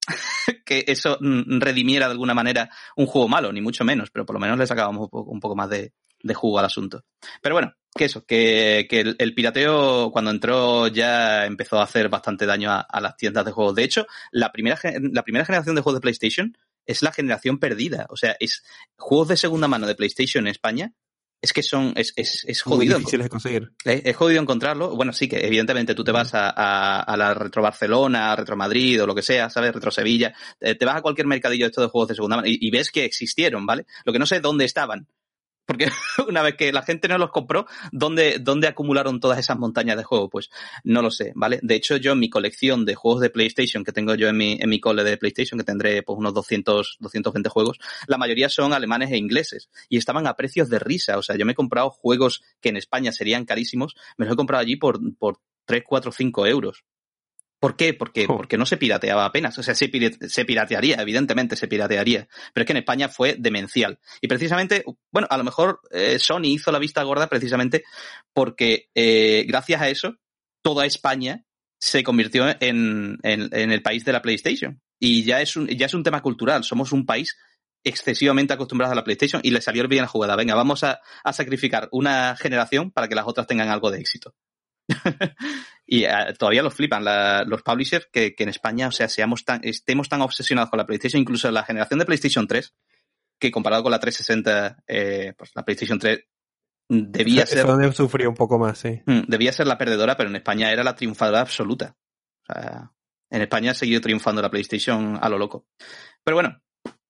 que eso redimiera de alguna manera un juego malo, ni mucho menos, pero por lo menos le sacábamos un poco, un poco más de, de jugo al asunto. Pero bueno, que eso, que, que el, el pirateo cuando entró ya empezó a hacer bastante daño a, a las tiendas de juegos. De hecho, la primera, la primera generación de juegos de PlayStation es la generación perdida. O sea, es juegos de segunda mano de PlayStation en España. Es que son, es, es, es jodido. Muy difíciles de conseguir. Es, es jodido encontrarlo. Bueno, sí que evidentemente tú te vas a, a, a la Retro Barcelona, a Retro Madrid o lo que sea, ¿sabes? Retro Sevilla. Te, te vas a cualquier mercadillo de estos de juegos de segunda mano y, y ves que existieron, ¿vale? Lo que no sé dónde estaban. Porque una vez que la gente no los compró, ¿dónde, ¿dónde acumularon todas esas montañas de juegos? Pues no lo sé, ¿vale? De hecho, yo en mi colección de juegos de PlayStation que tengo yo en mi, en mi cole de PlayStation, que tendré pues unos doscientos, doscientos veinte juegos, la mayoría son alemanes e ingleses. Y estaban a precios de risa. O sea, yo me he comprado juegos que en España serían carísimos, me los he comprado allí por, por tres, cuatro, cinco euros. ¿Por qué? Porque, oh. porque no se pirateaba apenas. O sea, se, pirate, se piratearía, evidentemente se piratearía. Pero es que en España fue demencial. Y precisamente, bueno, a lo mejor eh, Sony hizo la vista gorda precisamente porque eh, gracias a eso, toda España se convirtió en, en, en el país de la PlayStation. Y ya es un, ya es un tema cultural. Somos un país excesivamente acostumbrados a la PlayStation y le salió bien la jugada. Venga, vamos a, a sacrificar una generación para que las otras tengan algo de éxito. y uh, todavía los flipan la, los publishers que, que en España, o sea, seamos tan, estemos tan obsesionados con la PlayStation, incluso la generación de PlayStation tres, que comparado con la trescientos sesenta, eh, pues la PlayStation tres debía eso, ser... Eso donde sufrió un poco más, sí. Debía ser la perdedora, pero en España era la triunfadora absoluta. O sea, en España ha seguido triunfando la PlayStation a lo loco. Pero bueno,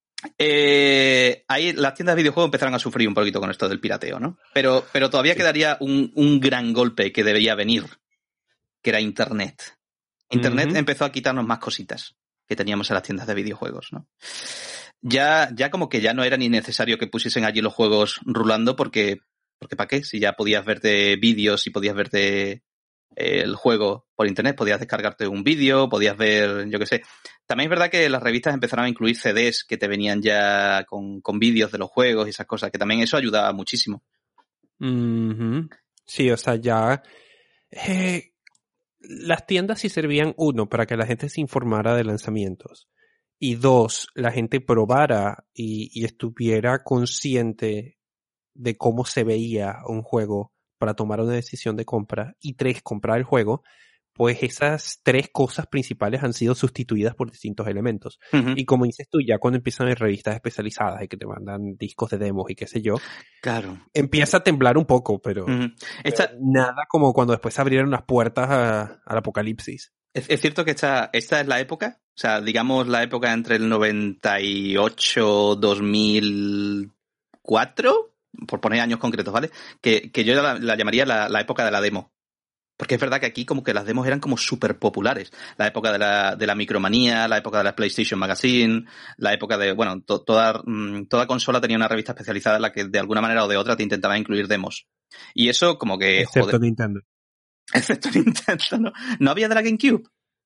eh, ahí las tiendas de videojuegos empezaron a sufrir un poquito con esto del pirateo, ¿no? Pero, pero todavía sí. quedaría un, un gran golpe que debería venir, que era Internet. Internet uh-huh. empezó a quitarnos más cositas que teníamos en las tiendas de videojuegos, ¿no? Ya, ya como que ya no era ni necesario que pusiesen allí los juegos rulando porque, porque ¿para qué? Si ya podías verte vídeos y podías verte eh, el juego por internet, podías descargarte un vídeo, podías ver, yo qué sé. También es verdad que las revistas empezaron a incluir C Ds que te venían ya con, con vídeos de los juegos y esas cosas, que también eso ayudaba muchísimo. Uh-huh. Sí, o sea, ya... Eh, las tiendas sí servían, uno, para que la gente se informara de lanzamientos. Y dos, la gente probara y, y estuviera consciente de cómo se veía un juego para tomar una decisión de compra. Y tres, comprar el juego. Pues esas tres cosas principales han sido sustituidas por distintos elementos. Uh-huh. Y como dices tú, ya cuando empiezan las revistas especializadas y que te mandan discos de demos y qué sé yo, claro, empieza a temblar un poco, pero, uh-huh. Esta... pero nada como cuando después se abrieron las puertas a, al apocalipsis. Es, es cierto que esta, esta es la época, o sea, digamos la época entre el noventa y ocho y dos mil cuatro, por poner años concretos, ¿vale? Que, que yo la, la llamaría la, la época de la demo. Porque es verdad que aquí como que las demos eran como súper populares. La época de la, de la micromanía, la época de la PlayStation Magazine, la época de, bueno, to, toda, toda consola tenía una revista especializada en la que de alguna manera o de otra te intentaba incluir demos. Y eso como que... Excepto joder, Nintendo. Excepto Nintendo, ¿no? ¿No había de la GameCube?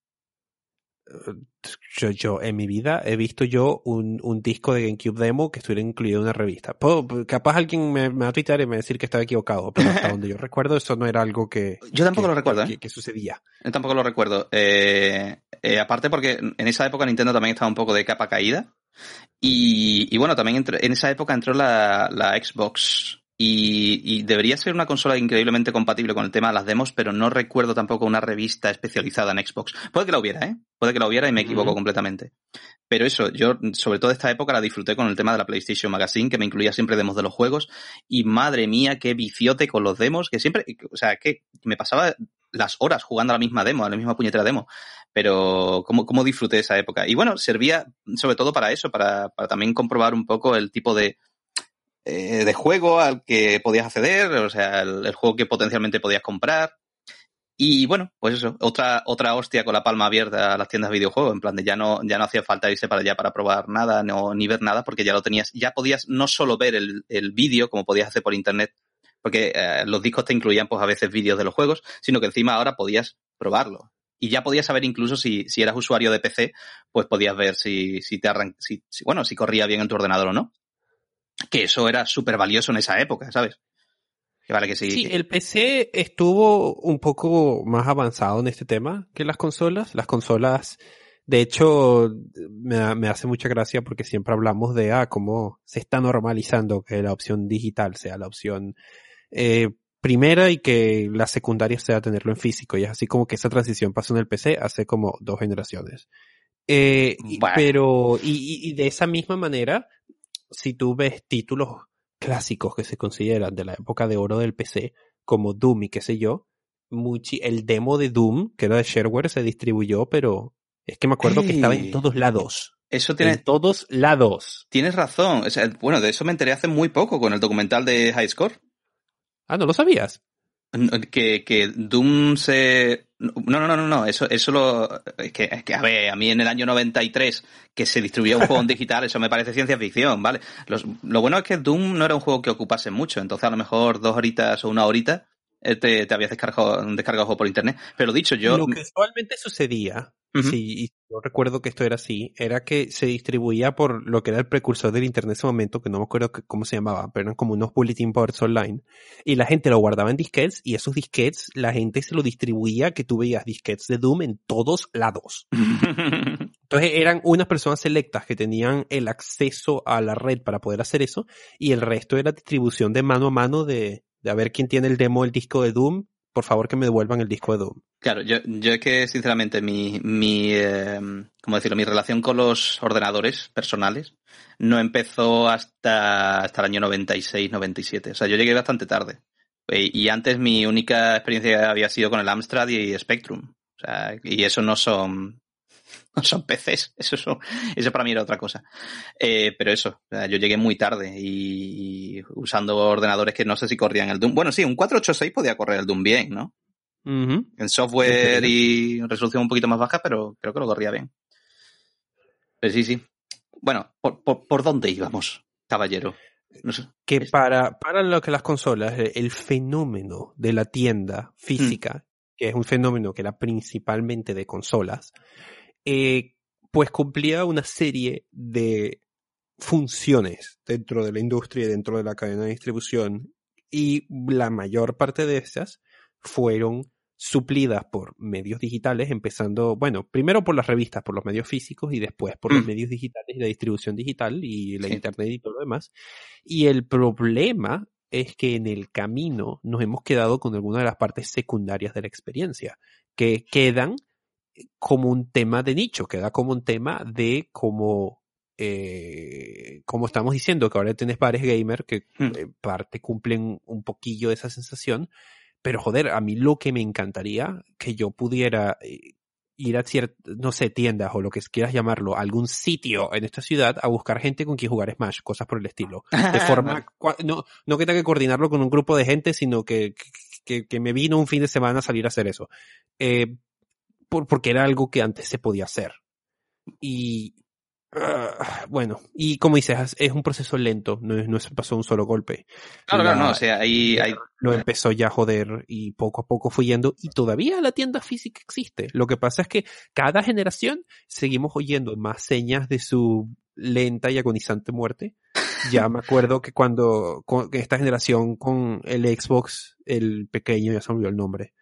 Yo, yo en mi vida he visto yo un, un disco de GameCube demo que estuviera incluido en una revista. Puedo, capaz alguien me, me va a tuitear y me va a decir que estaba equivocado, pero hasta donde yo recuerdo eso no era algo que... Yo tampoco que, lo recuerdo, que, ¿eh? que, que sucedía. Yo tampoco lo recuerdo. Eh, eh, aparte porque en esa época Nintendo también estaba un poco de capa caída. Y, y bueno, también entró, en esa época entró la, la Xbox... Y, y debería ser una consola increíblemente compatible con el tema de las demos, pero no recuerdo tampoco una revista especializada en Xbox. Puede que la hubiera, ¿eh? Puede que la hubiera y me equivoco uh-huh. completamente. Pero eso, yo sobre todo esta época la disfruté con el tema de la PlayStation Magazine, que me incluía siempre demos de los juegos. Y madre mía, qué viciote con los demos, que siempre, o sea, que me pasaba las horas jugando a la misma demo, a la misma puñetera demo. Pero cómo, cómo disfruté esa época. Y bueno, servía sobre todo para eso, para, para también comprobar un poco el tipo de... Eh, de juego al que podías acceder, o sea, el, el juego que potencialmente podías comprar. Y bueno, pues eso, otra otra hostia con la palma abierta a las tiendas de videojuegos, en plan de ya no ya no hacía falta irse para allá para probar nada, no, ni ver nada, porque ya lo tenías, ya podías no solo ver el, el vídeo, como podías hacer por internet, porque eh, los discos te incluían pues a veces vídeos de los juegos, sino que encima ahora podías probarlo. Y ya podías saber incluso si, si eras usuario de P C, pues podías ver si, si te arran- si, si, bueno, si corría bien en tu ordenador o no. Que eso era súper valioso en esa época, ¿sabes? Que vale que sí. Sí, que... el P C estuvo un poco más avanzado en este tema que las consolas. Las consolas, de hecho, me, me hace mucha gracia porque siempre hablamos de ah, cómo se está normalizando que la opción digital sea la opción eh, primera y que la secundaria sea tenerlo en físico. Y es así como que esa transición pasó en el P C hace como dos generaciones. Eh, bueno. Pero, y, y de esa misma manera, si tú ves títulos clásicos que se consideran de la época de oro del P C, como Doom y qué sé yo, muchi- el demo de Doom, que era de shareware, se distribuyó, pero es que me acuerdo hey, que estaba en todos lados. Eso tiene... En todos lados. Tienes razón. O sea, bueno, de eso me enteré hace muy poco con el documental de High Score. Ah, ¿no lo sabías? Que, que Doom se... No, no, no, no, no. Eso, eso lo... Es que, es que, a ver, a mí en el año noventa y tres que se distribuía un juego en digital, eso me parece ciencia ficción, ¿vale? Los, lo bueno es que Doom no era un juego que ocupase mucho, entonces a lo mejor dos horitas o una horita te, te habías descargado, descargado el juego por internet. Pero dicho yo... Lo que usualmente sucedía, uh-huh. sí, y yo recuerdo que esto era así, era que se distribuía por lo que era el precursor del internet en ese momento, que no me acuerdo que, cómo se llamaba, pero eran como unos bulletin boards online, y la gente lo guardaba en disquetes, y esos disquetes, la gente se lo distribuía, que tú veías disquetes de Doom en todos lados. Entonces eran unas personas selectas que tenían el acceso a la red para poder hacer eso, y el resto era distribución de mano a mano de, de a ver quién tiene el demo del disco de Doom, por favor que me devuelvan el disco de Doom. Claro, yo, yo es que sinceramente mi, mi eh, ¿cómo decirlo? Mi relación con los ordenadores personales no empezó hasta, hasta el año noventa y seis, noventa y siete. O sea, yo llegué bastante tarde. Y antes mi única experiencia había sido con el Amstrad y Spectrum. O sea, y eso no son, no son P Cs. Eso, son, eso para mí era otra cosa. Eh, pero eso, o sea, yo llegué muy tarde y, y usando ordenadores que no sé si corrían el Doom. Bueno, sí, un cuatrocientos ochenta y seis podía correr el Doom bien, ¿no? Uh-huh. En software y resolución un poquito más baja, pero creo que lo corría bien. Pero sí, sí. Bueno, ¿por, por, por dónde íbamos, caballero? No sé. Que para, para lo que las consolas, el fenómeno de la tienda física, mm. que es un fenómeno que era principalmente de consolas, eh, pues cumplía una serie de funciones dentro de la industria y dentro de la cadena de distribución, y la mayor parte de esas fueron suplidas por medios digitales, empezando, bueno, primero por las revistas, por los medios físicos y después por mm. los medios digitales y la distribución digital y la sí. internet y todo lo demás. Y el problema es que en el camino nos hemos quedado con algunas de las partes secundarias de la experiencia, que quedan como un tema de nicho, queda como un tema de como, eh, como estamos diciendo, que ahora tienes bares gamer que mm. en parte cumplen un poquillo esa sensación. Pero joder, a mí lo que me encantaría que yo pudiera ir a ciertas, no sé, tiendas o lo que quieras llamarlo, algún sitio en esta ciudad a buscar gente con quien jugar Smash, cosas por el estilo. De forma, no, no que tenga que coordinarlo con un grupo de gente, sino que, que, que me vino un fin de semana a salir a hacer eso. Eh, por, porque era algo que antes se podía hacer. Y, Uh, bueno, y como dices, es un proceso lento, no, no pasó un solo golpe. Claro, la, claro, no, o sea, ahí, ahí... lo empezó ya a joder y poco a poco fue yendo, y todavía la tienda física existe. Lo que pasa es que cada generación seguimos oyendo más señas de su lenta y agonizante muerte. Ya me acuerdo que cuando, con esta generación con el Xbox, el pequeño, ya se me olvidó el nombre.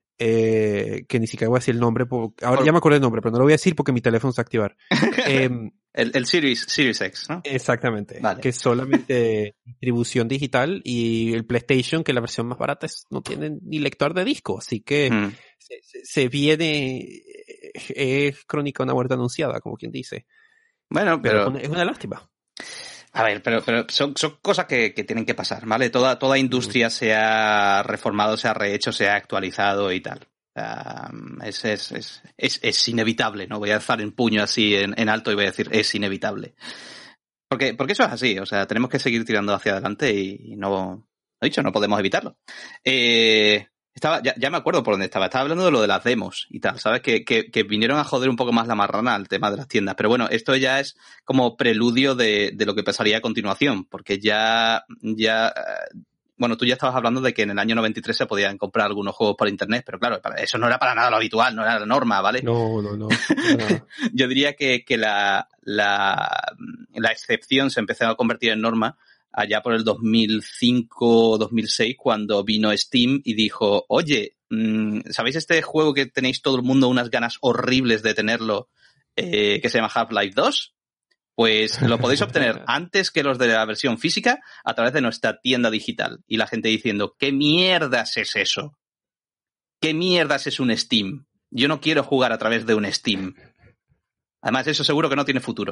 Eh, que ni siquiera voy a decir el nombre, porque, ahora por... ya me acuerdo el nombre, pero no lo voy a decir porque mi teléfono se va a activar. eh, el, el Series, Series X, ¿no? Exactamente, vale. Que es solamente distribución digital, y el PlayStation, que la versión más barata es, no tiene ni lector de disco, así que mm. se, se, se viene, es crónica una muerte anunciada, como quien dice. Bueno, pero... pero es una lástima. A ver, pero, pero son, son cosas que, que tienen que pasar, ¿vale? Toda, toda industria se ha reformado, se ha rehecho, se ha actualizado y tal. Um, es, es, es, es, es inevitable, ¿no? Voy a alzar el puño así en, en alto y voy a decir, es inevitable. Porque, porque eso es así, o sea, tenemos que seguir tirando hacia adelante y no, lo he dicho, no podemos evitarlo. Eh... Estaba, ya, ya me acuerdo por dónde estaba. Estaba hablando de lo de las demos y tal, ¿sabes? Que, que, que vinieron a joder un poco más la marrana al tema de las tiendas. Pero bueno, esto ya es como preludio de, de lo que pasaría a continuación, porque ya, ya, bueno, tú ya estabas hablando de que en el año noventa y tres se podían comprar algunos juegos por internet, pero claro, eso no era para nada lo habitual, no era la norma, ¿vale? No, no, no. no. Yo diría que, que la, la, la excepción se empezó a convertir en norma allá por el dos mil cinco, dos mil seis, cuando vino Steam y dijo, oye, ¿sabéis este juego que tenéis todo el mundo unas ganas horribles de tenerlo, eh, que se llama Half-Life dos? Pues lo podéis obtener antes que los de la versión física a través de nuestra tienda digital. Y la gente diciendo, ¿qué mierdas es eso? ¿Qué mierdas es un Steam? Yo no quiero jugar a través de un Steam. Además, eso seguro que no tiene futuro.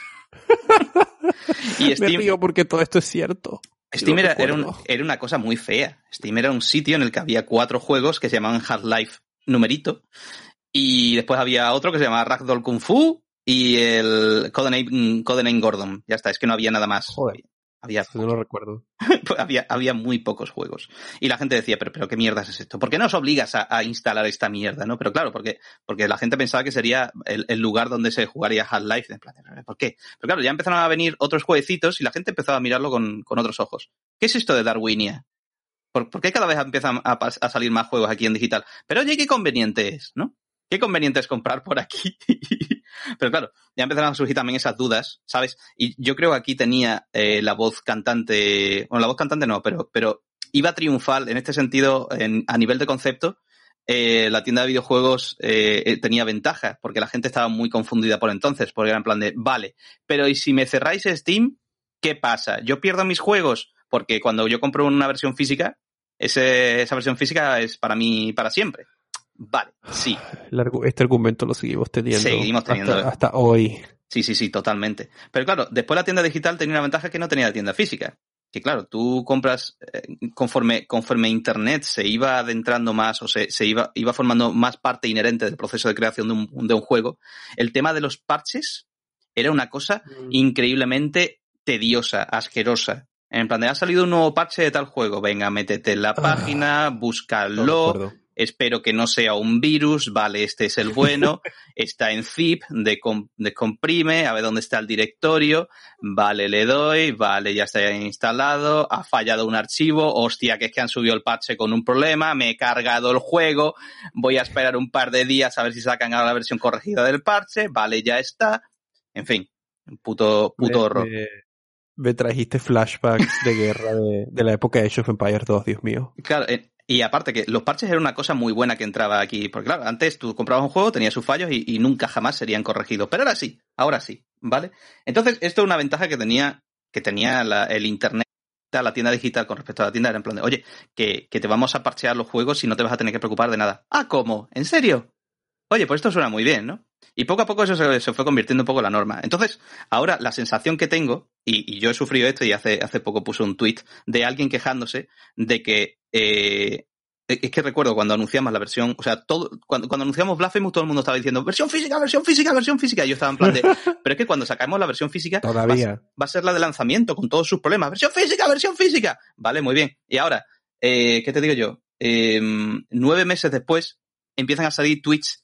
Y Steam, me río porque todo esto es cierto. Steam era, era, un, era una cosa muy fea. Steam era un sitio en el que había cuatro juegos que se llamaban Half-Life numerito, y después había otro que se llamaba Ragdoll Kung Fu y el Codename, Codename Gordon. Ya está, es que no había nada más. Joder, había, no lo recuerdo. había, había muy pocos juegos. Y la gente decía, pero, pero ¿qué mierdas es esto? ¿Por qué no os obligas a, a instalar esta mierda? ¿No? Pero claro, porque, porque la gente pensaba que sería el, el lugar donde se jugaría Half-Life. ¿Por qué? Pero claro, ya empezaron a venir otros jueguecitos y la gente empezaba a mirarlo con, con otros ojos. ¿Qué es esto de Darwinia? ¿Por, ¿Por qué cada vez empiezan a, a salir más juegos aquí en digital? Pero oye, qué conveniente es, ¿no? Qué conveniente es comprar por aquí. Pero claro, ya empezaron a surgir también esas dudas, ¿sabes? Y yo creo que aquí tenía eh, la voz cantante, bueno, la voz cantante no, pero, pero iba a triunfar en este sentido, en, a nivel de concepto. Eh, la tienda de videojuegos eh, tenía ventaja, porque la gente estaba muy confundida por entonces, porque era en plan de, vale, pero ¿y si me cerráis Steam? ¿Qué pasa? ¿Yo pierdo mis juegos? Porque cuando yo compro una versión física, ese, esa versión física es para mí para siempre. Vale, sí. Este argumento lo seguimos teniendo. Seguimos teniendo. Hasta, hasta hoy. Sí, sí, sí, totalmente. Pero claro, después la tienda digital tenía una ventaja que no tenía la tienda física. Que claro, tú compras, eh, conforme, conforme Internet se iba adentrando más o se, se iba, iba formando más parte inherente del proceso de creación de un, de un juego, el tema de los parches era una cosa mm. increíblemente tediosa, asquerosa. En plan de, ha salido un nuevo parche de tal juego, venga, métete en la ah, página, búscalo, espero que no sea un virus, vale, este es el bueno, está en zip, descomprime, a ver dónde está el directorio, vale, le doy, vale, ya está instalado, ha fallado un archivo, hostia, que es que han subido el parche con un problema, me he cargado el juego, voy a esperar un par de días a ver si sacan ahora la versión corregida del parche, vale, ya está, en fin, puto, puto me, horror. Me, me trajiste flashbacks de guerra de, de la época de Age of Empires dos, Dios mío. Claro, eh, y aparte que los parches eran una cosa muy buena que entraba aquí, porque claro, antes tú comprabas un juego, tenía sus fallos y, y nunca jamás serían corregidos, pero ahora sí, ahora sí, ¿vale? Entonces, esto es una ventaja que tenía, que tenía la, el internet, la tienda digital con respecto a la tienda, era en plan de, oye, que, que te vamos a parchear los juegos y no te vas a tener que preocupar de nada. Ah, ¿cómo? ¿En serio? Oye, pues esto suena muy bien, ¿no? Y poco a poco eso se, se fue convirtiendo un poco en la norma. Entonces, ahora la sensación que tengo, y, y yo he sufrido esto y hace, hace poco puse un tweet de alguien quejándose de que, eh, es que recuerdo cuando anunciamos la versión, o sea, todo, cuando, cuando anunciamos Blasphemous todo el mundo estaba diciendo versión física, versión física, versión física, y yo estaba en plan de, pero es que cuando sacamos la versión física, todavía va, va a ser la de lanzamiento con todos sus problemas, versión física, versión física, vale, muy bien. Y ahora, eh, ¿qué te digo yo? Eh, nueve meses después empiezan a salir tweets,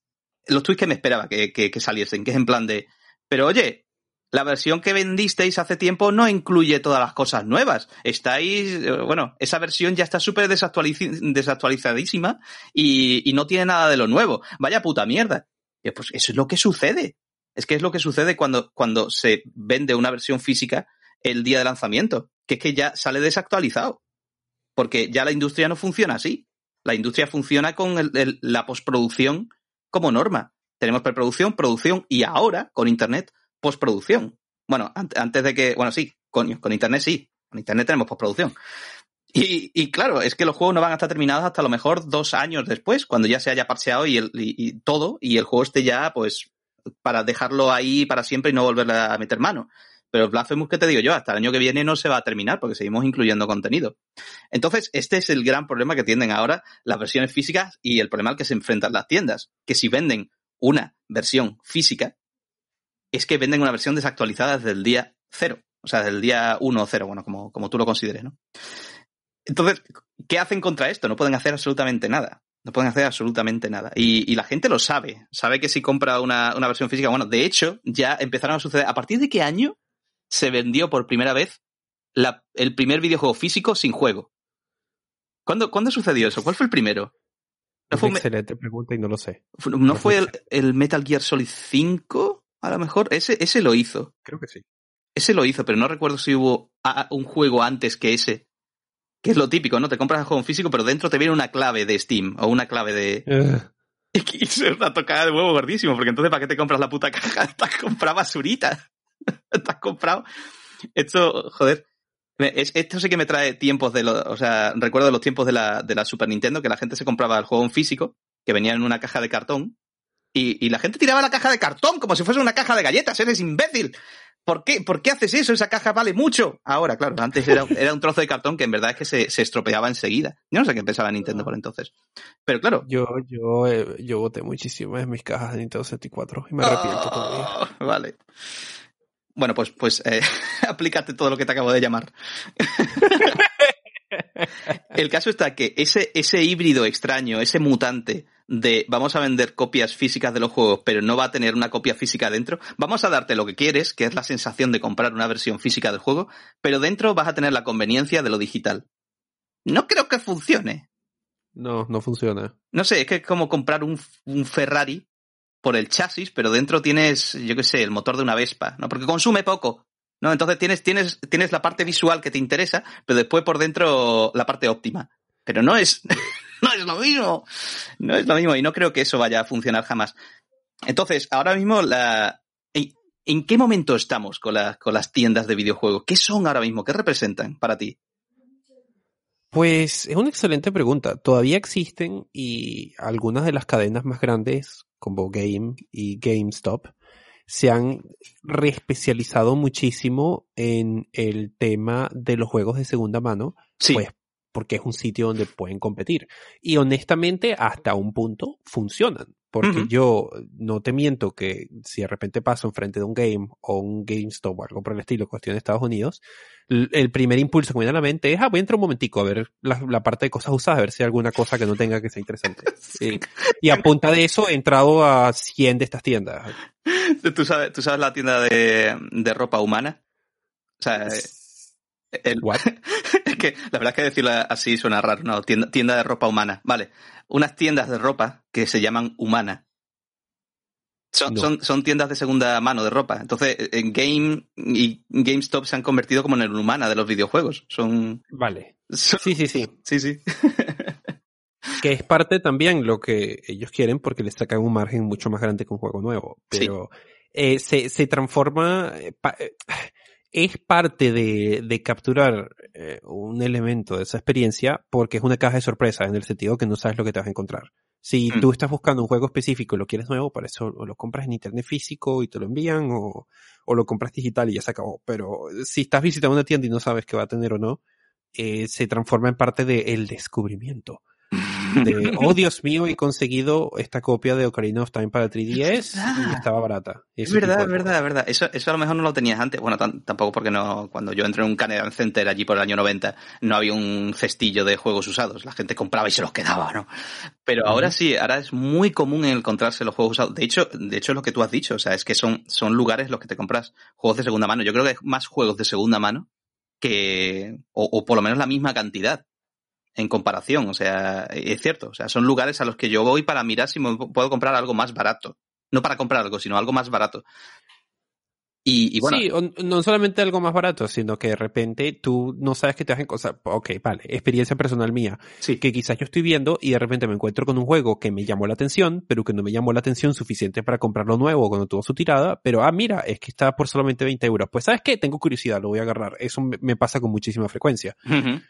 los tweets que me esperaba que, que, que saliesen, que es en plan de, pero oye, la versión que vendisteis hace tiempo no incluye todas las cosas nuevas. Estáis, bueno, esa versión ya está súper desactualiz- desactualizadísima y, y no tiene nada de lo nuevo. Vaya puta mierda. Y pues eso es lo que sucede. Es que es lo que sucede cuando, cuando se vende una versión física el día de lanzamiento, que es que ya sale desactualizado. Porque ya la industria no funciona así. La industria funciona con el, el, la postproducción como norma. Tenemos preproducción, producción y ahora, con Internet, postproducción. Bueno, antes de que... Bueno, sí, coño, con Internet sí. Con Internet tenemos postproducción. Y, y claro, es que los juegos no van a estar terminados hasta a lo mejor dos años después, cuando ya se haya parcheado y, el, y, y todo, y el juego esté ya, pues, para dejarlo ahí para siempre y no volverle a meter mano. Pero el Blasphemous, ¿qué te digo yo? Hasta el año que viene no se va a terminar porque seguimos incluyendo contenido. Entonces, este es el gran problema que tienen ahora las versiones físicas y el problema al que se enfrentan las tiendas. Que si venden una versión física, es que venden una versión desactualizada desde el día cero. O sea, desde el día uno o cero, bueno, como, como tú lo consideres, ¿no? Entonces, ¿qué hacen contra esto? No pueden hacer absolutamente nada. No pueden hacer absolutamente nada. Y, y la gente lo sabe. Sabe que si compra una, una versión física... Bueno, de hecho, ya empezaron a suceder... ¿A partir de qué año se vendió por primera vez la, el primer videojuego físico sin juego? ¿Cuándo, ¿Cuándo sucedió eso? ¿Cuál fue el primero? ¿No fue una excelente pregunta y no lo sé. ¿No, no fue el, el Metal Gear Solid cinco? A lo mejor. Ese, ese lo hizo. Creo que sí. Ese lo hizo, pero no recuerdo si hubo a, un juego antes que ese. Que es lo típico, ¿no? Te compras el juego en físico, pero dentro te viene una clave de Steam o una clave de... Uh. Y eso es una tocada de huevo gordísimo, porque entonces ¿para qué te compras la puta caja? Te has comprado basurita. Te has comprado... Esto, joder... Es, esto sí que me trae tiempos de los... O sea, recuerdo de los tiempos de la, de la Super Nintendo, que la gente se compraba el juego en físico, que venía en una caja de cartón, y, y la gente tiraba la caja de cartón como si fuese una caja de galletas. ¡Eres imbécil! ¿Por qué? ¿Por qué haces eso? Esa caja vale mucho. Ahora, claro, antes era, era un trozo de cartón que en verdad es que se, se estropeaba enseguida. Yo no sé qué pensaba Nintendo por entonces. Pero claro. Yo, yo, eh, yo boté muchísimo en mis cajas de Nintendo sesenta y cuatro y me arrepiento oh, todavía. Vale. Bueno, pues, pues eh, aplícate todo lo que te acabo de llamar. El caso está que ese, ese híbrido extraño, ese mutante de vamos a vender copias físicas de los juegos, pero no va a tener una copia física dentro, vamos a darte lo que quieres, que es la sensación de comprar una versión física del juego, pero dentro vas a tener la conveniencia de lo digital. No creo que funcione. No, no funciona. No sé, es que es como comprar un, un Ferrari por el chasis, pero dentro tienes, yo qué sé, el motor de una Vespa, ¿no? Porque consume poco. ¿No? Entonces tienes, tienes, tienes la parte visual que te interesa, pero después por dentro la parte óptima. Pero no es, no es lo mismo. No es lo mismo y no creo que eso vaya a funcionar jamás. Entonces, ahora mismo, la, ¿en, ¿en qué momento estamos con, la, con las tiendas de videojuegos? ¿Qué son ahora mismo? ¿Qué representan para ti? Pues es una excelente pregunta. Todavía existen y algunas de las cadenas más grandes, como Game y GameStop, se han reespecializado muchísimo en el tema de los juegos de segunda mano, Sí. pues porque es un sitio donde pueden competir. Y honestamente, hasta un punto funcionan. Porque Uh-huh. yo no te miento que si de repente paso enfrente de un Game o un GameStop o algo por el estilo, cuestión de Estados Unidos, l- el primer impulso que me viene a la mente es, ah, voy a entrar un momentico a ver la, la parte de cosas usadas, a ver si hay alguna cosa que no tenga que sea interesante. Sí. Eh, y a punta de eso he entrado a cien de estas tiendas. ¿Tú sabes, tú sabes la tienda de, de ropa humana? O sea, el, What? es que la verdad es que decirlo así suena raro, ¿no? Tienda, tienda de ropa humana. Vale. Unas tiendas de ropa que se llaman Humana. Son, No. son, son tiendas de segunda mano de ropa. Entonces, en Game y GameStop se han convertido como en el Humana de los videojuegos. Son... Vale. son Sí, sí, sí. sí, sí. Que es parte también lo que ellos quieren porque les sacan un margen mucho más grande que un juego nuevo. Pero sí. eh, se, se transforma... Eh, pa, eh, es parte de, de capturar eh, un elemento de esa experiencia porque es una caja de sorpresas en el sentido que no sabes lo que te vas a encontrar. Si mm. tú estás buscando un juego específico y lo quieres nuevo, para eso o lo compras en internet físico y te lo envían o, o lo compras digital y ya se acabó. Pero si estás visitando una tienda y no sabes qué va a tener o no, eh, se transforma en parte del descubrimiento. De, oh Dios mío, he conseguido esta copia de Ocarina of Time para tres D S ah, y estaba barata. Es verdad, es verdad, es verdad. Eso, eso a lo mejor no lo tenías antes. Bueno, t- tampoco porque no, cuando yo entré en un Canadian Center allí por el año noventa, no había un cestillo de juegos usados. La gente compraba y se los quedaba, ¿no? Pero uh-huh. ahora sí, ahora es muy común encontrarse los juegos usados. De hecho, de hecho es lo que tú has dicho. O sea, es que son, son lugares los que te compras juegos de segunda mano. Yo creo que hay más juegos de segunda mano que, o, o por lo menos la misma cantidad. En comparación, o sea, es cierto, o sea, son lugares a los que yo voy para mirar si me puedo comprar algo más barato. No para comprar algo, sino algo más barato. Y, y bueno. Sí, no solamente algo más barato, sino que de repente tú no sabes que te vas a encontrar. Ok, vale, experiencia personal mía. Sí. Que quizás yo estoy viendo y de repente me encuentro con un juego que me llamó la atención, pero que no me llamó la atención suficiente para comprarlo nuevo cuando tuvo su tirada. Pero, ah, mira, es que está por solamente veinte euros. Pues, ¿sabes qué? Tengo curiosidad, lo voy a agarrar. Eso me pasa con muchísima frecuencia. Uh-huh.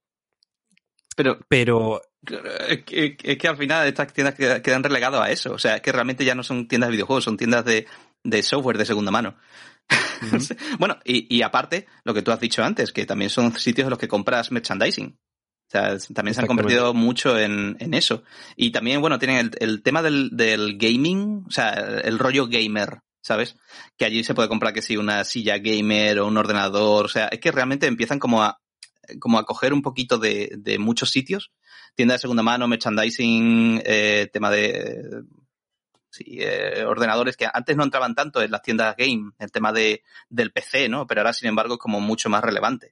Pero, pero es que, es que al final estas tiendas quedan relegadas a eso. O sea, es que realmente ya no son tiendas de videojuegos, son tiendas de, de software de segunda mano. Uh-huh. Bueno, y, y aparte, lo que tú has dicho antes, que también son sitios en los que compras merchandising. O sea, también se han convertido mucho en, en eso. Y también, bueno, tienen el, el tema del, del gaming, o sea, el rollo gamer, ¿sabes? Que allí se puede comprar que sí, una silla gamer o un ordenador. O sea, es que realmente empiezan como a como a coger un poquito de, de muchos sitios, tienda de segunda mano, merchandising, eh, tema de sí, eh, ordenadores que antes no entraban tanto en las tiendas game, el tema de del P C, ¿no? Pero ahora, sin embargo, es como mucho más relevante.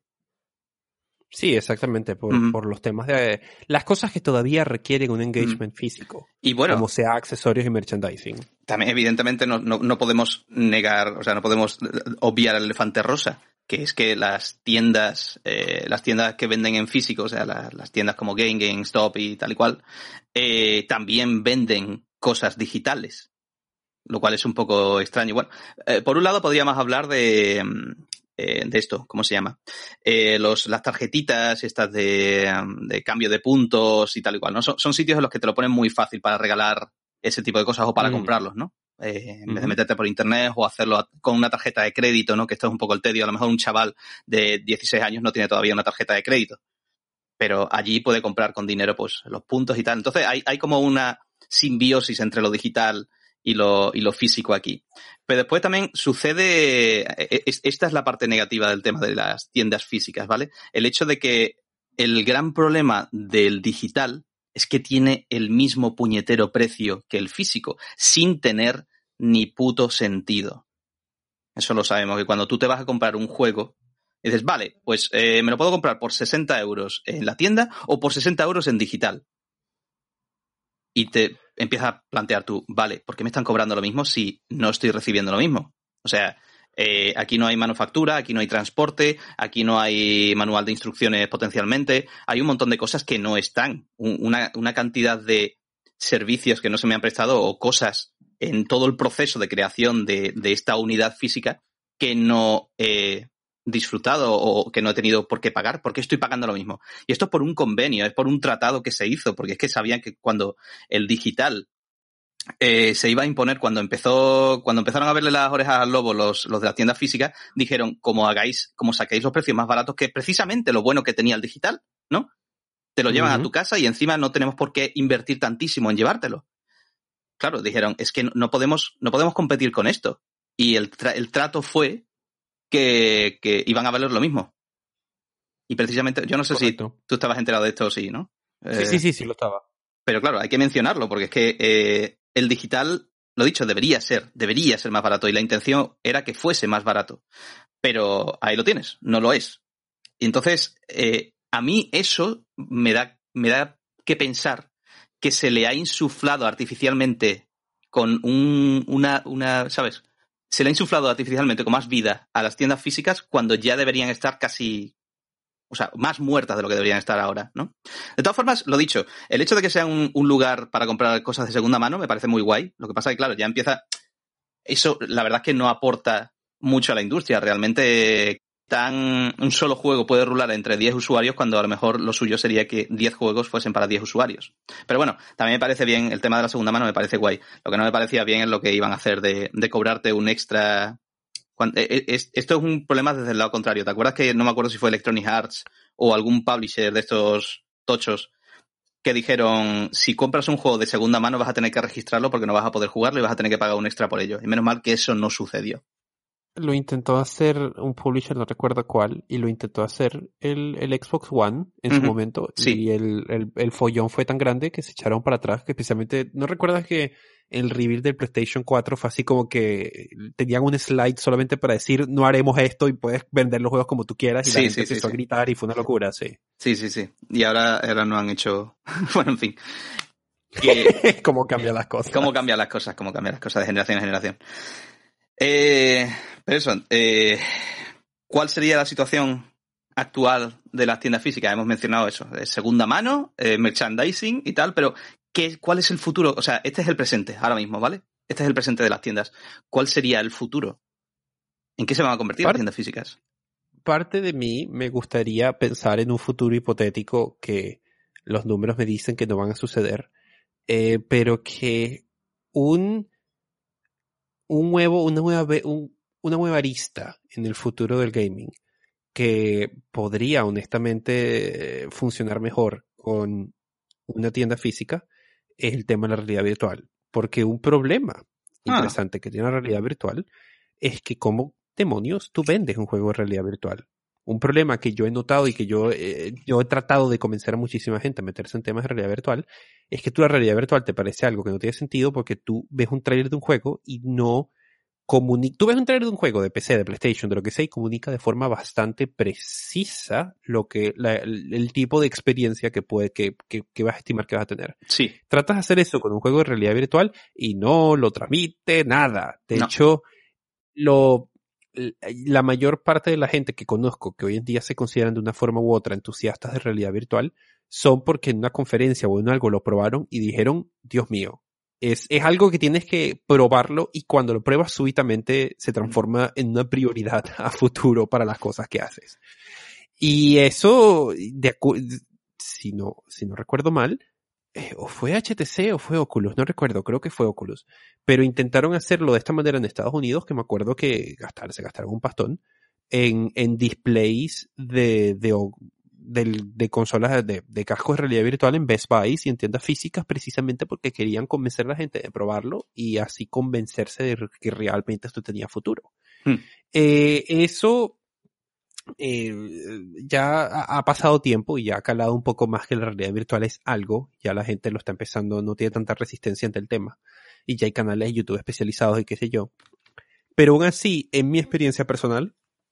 Sí, exactamente, por, mm. por los temas de las cosas que todavía requieren un engagement mm. físico, y bueno, como sea accesorios y merchandising. También, evidentemente, no, no, no podemos negar, o sea, no podemos obviar el elefante rosa, que es que las tiendas, eh, las tiendas que venden en físico, o sea, las, las tiendas como Game, GameStop y tal y cual, eh, también venden cosas digitales, lo cual es un poco extraño. Bueno, eh, por un lado podríamos hablar de, eh, de esto, ¿cómo se llama? Eh, los, las tarjetitas estas de, de cambio de puntos y tal y cual, ¿no? Son, son sitios en los que te lo ponen muy fácil para regalar ese tipo de cosas o para mm. comprarlos, ¿no? Eh, en uh-huh. vez de meterte por internet o hacerlo con una tarjeta de crédito, ¿no? Que esto es un poco el tedio. A lo mejor un chaval de dieciséis años no tiene todavía una tarjeta de crédito, pero allí puede comprar con dinero pues los puntos y tal. Entonces hay, hay como una simbiosis entre lo digital y lo, y lo físico aquí. Pero después también sucede, esta es la parte negativa del tema de las tiendas físicas, ¿vale? El hecho de que el gran problema del digital es que tiene el mismo puñetero precio que el físico, sin tener ni puto sentido. Eso lo sabemos, que cuando tú te vas a comprar un juego, dices, vale, pues eh, me lo puedo comprar por sesenta euros en la tienda o por sesenta euros en digital. Y te empiezas a plantear tú, vale, ¿por qué me están cobrando lo mismo si no estoy recibiendo lo mismo? O sea, Eh, aquí no hay manufactura, aquí no hay transporte, aquí no hay manual de instrucciones potencialmente, hay un montón de cosas que no están, una, una cantidad de servicios que no se me han prestado o cosas en todo el proceso de creación de, de esta unidad física que no, eh, disfrutado o que no he tenido por qué pagar, ¿por qué estoy pagando lo mismo? Y esto es por un convenio, es por un tratado que se hizo, porque es que sabían que cuando el digital eh, se iba a imponer, cuando empezó, cuando empezaron a verle las orejas al lobo los, los de las tiendas físicas, dijeron, como hagáis, como saquéis los precios más baratos, que precisamente lo bueno que tenía el digital, ¿no? Te lo llevan uh-huh. a tu casa y encima no tenemos por qué invertir tantísimo en llevártelo. Claro, dijeron, es que no podemos, no podemos competir con esto. Y el, tra- el trato fue que, que iban a valer lo mismo. Y precisamente, yo no sé Correcto. si tú estabas enterado de esto o sí, ¿no? Sí, eh, sí, sí, sí lo estaba. Pero claro, hay que mencionarlo, porque es que eh, el digital, lo dicho, debería ser, debería ser más barato, y la intención era que fuese más barato. Pero ahí lo tienes, no lo es. Y entonces, eh, a mí eso me da, me da que pensar que se le ha insuflado artificialmente con un, una, una, ¿sabes? Se le ha insuflado artificialmente con más vida a las tiendas físicas cuando ya deberían estar casi, o sea, más muertas de lo que deberían estar ahora, ¿no? De todas formas, lo dicho, el hecho de que sea un, un lugar para comprar cosas de segunda mano me parece muy guay. Lo que pasa es que, claro, ya empieza... Eso, la verdad es que no aporta mucho a la industria. Realmente, tan un solo juego puede rular entre diez usuarios cuando a lo mejor lo suyo sería que diez juegos fuesen para diez usuarios. Pero bueno, también me parece bien el tema de la segunda mano, me parece guay. Lo que no me parecía bien es lo que iban a hacer de, de cobrarte un extra... Cuando, es, esto es un problema desde el lado contrario. ¿Te acuerdas que no me acuerdo si fue Electronic Arts o algún publisher de estos tochos que dijeron, si compras un juego de segunda mano vas a tener que registrarlo porque no vas a poder jugarlo y vas a tener que pagar un extra por ello? Y menos mal que eso no sucedió. Lo intentó hacer un publisher, no recuerdo cuál, y lo intentó hacer el, el Xbox One en uh-huh. su momento, sí. y el, el, el follón fue tan grande que se echaron para atrás, que especialmente, ¿no recuerdas que el reveal del PlayStation cuatro fue así como que tenían un slide solamente para decir, no haremos esto y puedes vender los juegos como tú quieras, y sí, la gente sí, empezó sí, a gritar y fue una locura, sí. Sí, sí, sí. Y ahora, ahora no han hecho... bueno, en fin. Que... ¿Cómo cambian las cosas? ¿Cómo cambian las cosas? ¿Cómo cambian las cosas de generación en generación? Eh, pero eso, eh, ¿cuál sería la situación actual de las tiendas físicas? Hemos mencionado eso, de segunda mano, eh, merchandising y tal, pero ¿qué, ¿cuál es el futuro? O sea, este es el presente ahora mismo, ¿vale? Este es el presente de las tiendas. ¿Cuál sería el futuro? ¿En qué se van a convertir Par- las tiendas físicas? Parte de mí me gustaría pensar en un futuro hipotético que los números me dicen que no van a suceder, eh, pero que un un nuevo, una nueva, un, una nueva arista en el futuro del gaming que podría honestamente funcionar mejor con una tienda física es el tema de la realidad virtual. Porque un problema ah. interesante que tiene la realidad virtual es que cómo demonios tú vendes un juego de realidad virtual. Un problema que yo he notado y que yo, eh, yo he tratado de convencer a muchísima gente a meterse en temas de realidad virtual, es que tú la realidad virtual te parece algo que no tiene sentido porque tú ves un trailer de un juego y no comunica. Tú ves un trailer de un juego de P C, de PlayStation, de lo que sea, y comunica de forma bastante precisa lo que la, el, el tipo de experiencia que puede que, que, que vas a estimar que vas a tener. Sí. Tratas de hacer eso con un juego de realidad virtual y no lo transmite nada. De no. hecho, lo la mayor parte de la gente que conozco que hoy en día se consideran de una forma u otra entusiastas de realidad virtual son porque en una conferencia o en algo lo probaron y dijeron, Dios mío, es, es algo que tienes que probarlo y cuando lo pruebas súbitamente se transforma en una prioridad a futuro para las cosas que haces. Y eso, de acu- si no, si no recuerdo mal, Eh, o fue H T C o fue Oculus, no recuerdo, creo que fue Oculus, pero intentaron hacerlo de esta manera en Estados Unidos, que me acuerdo que gastar, se gastaron un pastón en, en displays de, de, de, de consolas de, de cascos de realidad virtual en Best Buy y en tiendas físicas, precisamente porque querían convencer a la gente de probarlo y así convencerse de que realmente esto tenía futuro. Hmm. Eh, eso Eh, ya ha, ha pasado tiempo y ya ha calado un poco más que la realidad virtual es algo, ya la gente lo está empezando, no tiene tanta resistencia ante el tema y ya hay canales de YouTube especializados y qué sé yo, pero aún así, en mi experiencia personal,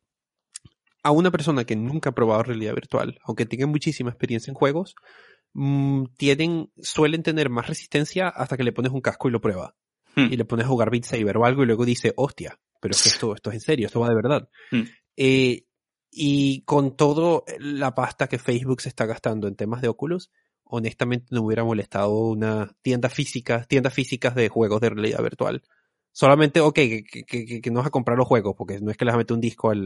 a una persona que nunca ha probado realidad virtual, aunque tenga muchísima experiencia en juegos, mmm, tienen, suelen tener más resistencia hasta que le pones un casco y lo prueba hmm. y le pones a jugar Beat Saber o algo y luego dice, hostia, pero es que esto, esto es en serio, esto va de verdad. Hmm. eh Y con toda la pasta que Facebook se está gastando en temas de Oculus, honestamente no me hubiera molestado una tienda física, tiendas físicas de juegos de realidad virtual. Solamente, ok, que, que, que, que no vas a comprar los juegos, porque no es que les vas a meter un disco al,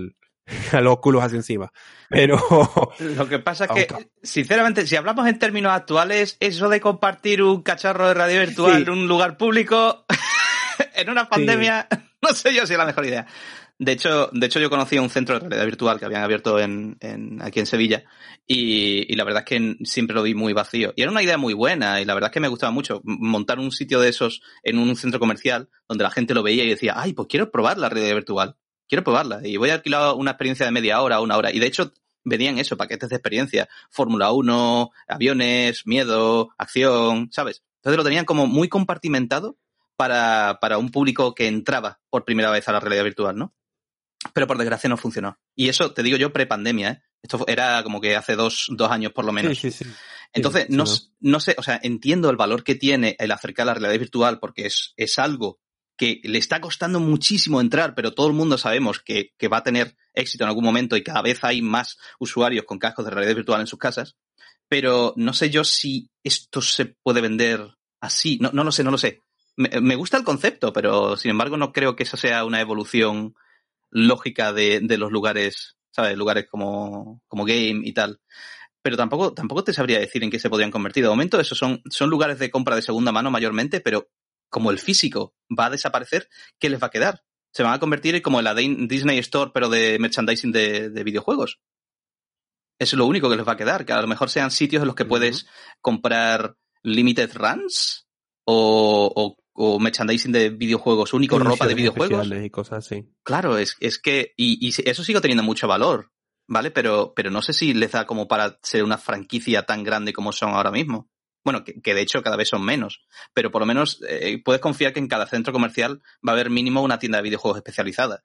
al Oculus hacia encima. Pero... Lo que pasa es que, sinceramente, si hablamos en términos actuales, eso de compartir un cacharro de realidad virtual sí. en un lugar público, en una pandemia, sí. no sé yo si es la mejor idea. De hecho, de hecho yo conocí un centro de realidad virtual que habían abierto en, en aquí en Sevilla y, y la verdad es que siempre lo vi muy vacío. Y era una idea muy buena y la verdad es que me gustaba mucho montar un sitio de esos en un centro comercial donde la gente lo veía y decía, ay, pues quiero probar la realidad virtual. Quiero probarla y voy a alquilar una experiencia de media hora, una hora. Y de hecho venían eso, paquetes de experiencia, Fórmula uno, aviones, miedo, acción, ¿sabes? Entonces lo tenían como muy compartimentado para, para un público que entraba por primera vez a la realidad virtual, ¿no? Pero por desgracia no funcionó. Y eso te digo yo pre-pandemia, ¿eh? Esto era como que hace dos, dos años por lo menos. Sí, sí, sí. Entonces, sí, no, sí, no. no sé, o sea, entiendo el valor que tiene el acercar la realidad virtual porque es, es algo que le está costando muchísimo entrar, pero todo el mundo sabemos que, que va a tener éxito en algún momento y cada vez hay más usuarios con cascos de realidad virtual en sus casas. Pero no sé yo si esto se puede vender así. No, no lo sé, no lo sé. Me, me gusta el concepto, pero sin embargo no creo que esa sea una evolución lógica de, de los lugares, ¿sabes? Lugares como, como Game y tal. Pero tampoco, tampoco te sabría decir en qué se podrían convertir. De momento, esos son, son lugares de compra de segunda mano mayormente, pero como el físico va a desaparecer, ¿qué les va a quedar? Se van a convertir como en la Disney Store, pero de merchandising de, de videojuegos. Eso es lo único que les va a quedar, que a lo mejor sean sitios en los que uh-huh. puedes comprar limited runs o, o, o merchandising de videojuegos únicos, ropa de videojuegos. Y cosas así. Claro, es, es que, y, y eso sigue teniendo mucho valor, ¿vale? Pero, pero no sé si les da como para ser una franquicia tan grande como son ahora mismo. Bueno, que, que de hecho cada vez son menos, pero por lo menos eh, puedes confiar que en cada centro comercial va a haber mínimo una tienda de videojuegos especializada.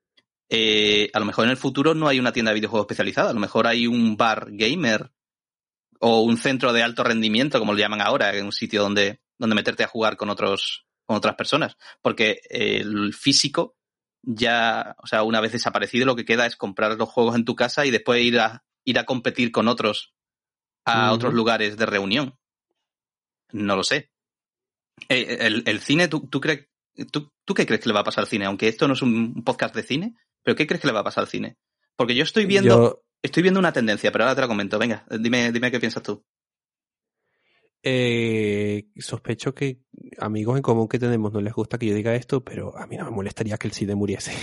Eh, a lo mejor en el futuro no hay una tienda de videojuegos especializada, a lo mejor hay un bar gamer o un centro de alto rendimiento, como lo llaman ahora, un sitio donde, donde meterte a jugar con otros, con otras personas, porque eh, el físico ya, o sea, una vez desaparecido, lo que queda es comprar los juegos en tu casa y después ir a, ir a competir con otros a uh-huh. otros lugares de reunión. No lo sé. Eh, el, el cine, ¿tú, tú, crees, tú, ¿tú qué crees que le va a pasar al cine? Aunque esto no es un podcast de cine, ¿pero qué crees que le va a pasar al cine? Porque yo estoy viendo, yo... estoy viendo una tendencia, pero ahora te la comento. Venga, dime, dime qué piensas tú. Eh, sospecho que amigos en común que tenemos no les gusta que yo diga esto, pero a mí no me molestaría que el cine muriese.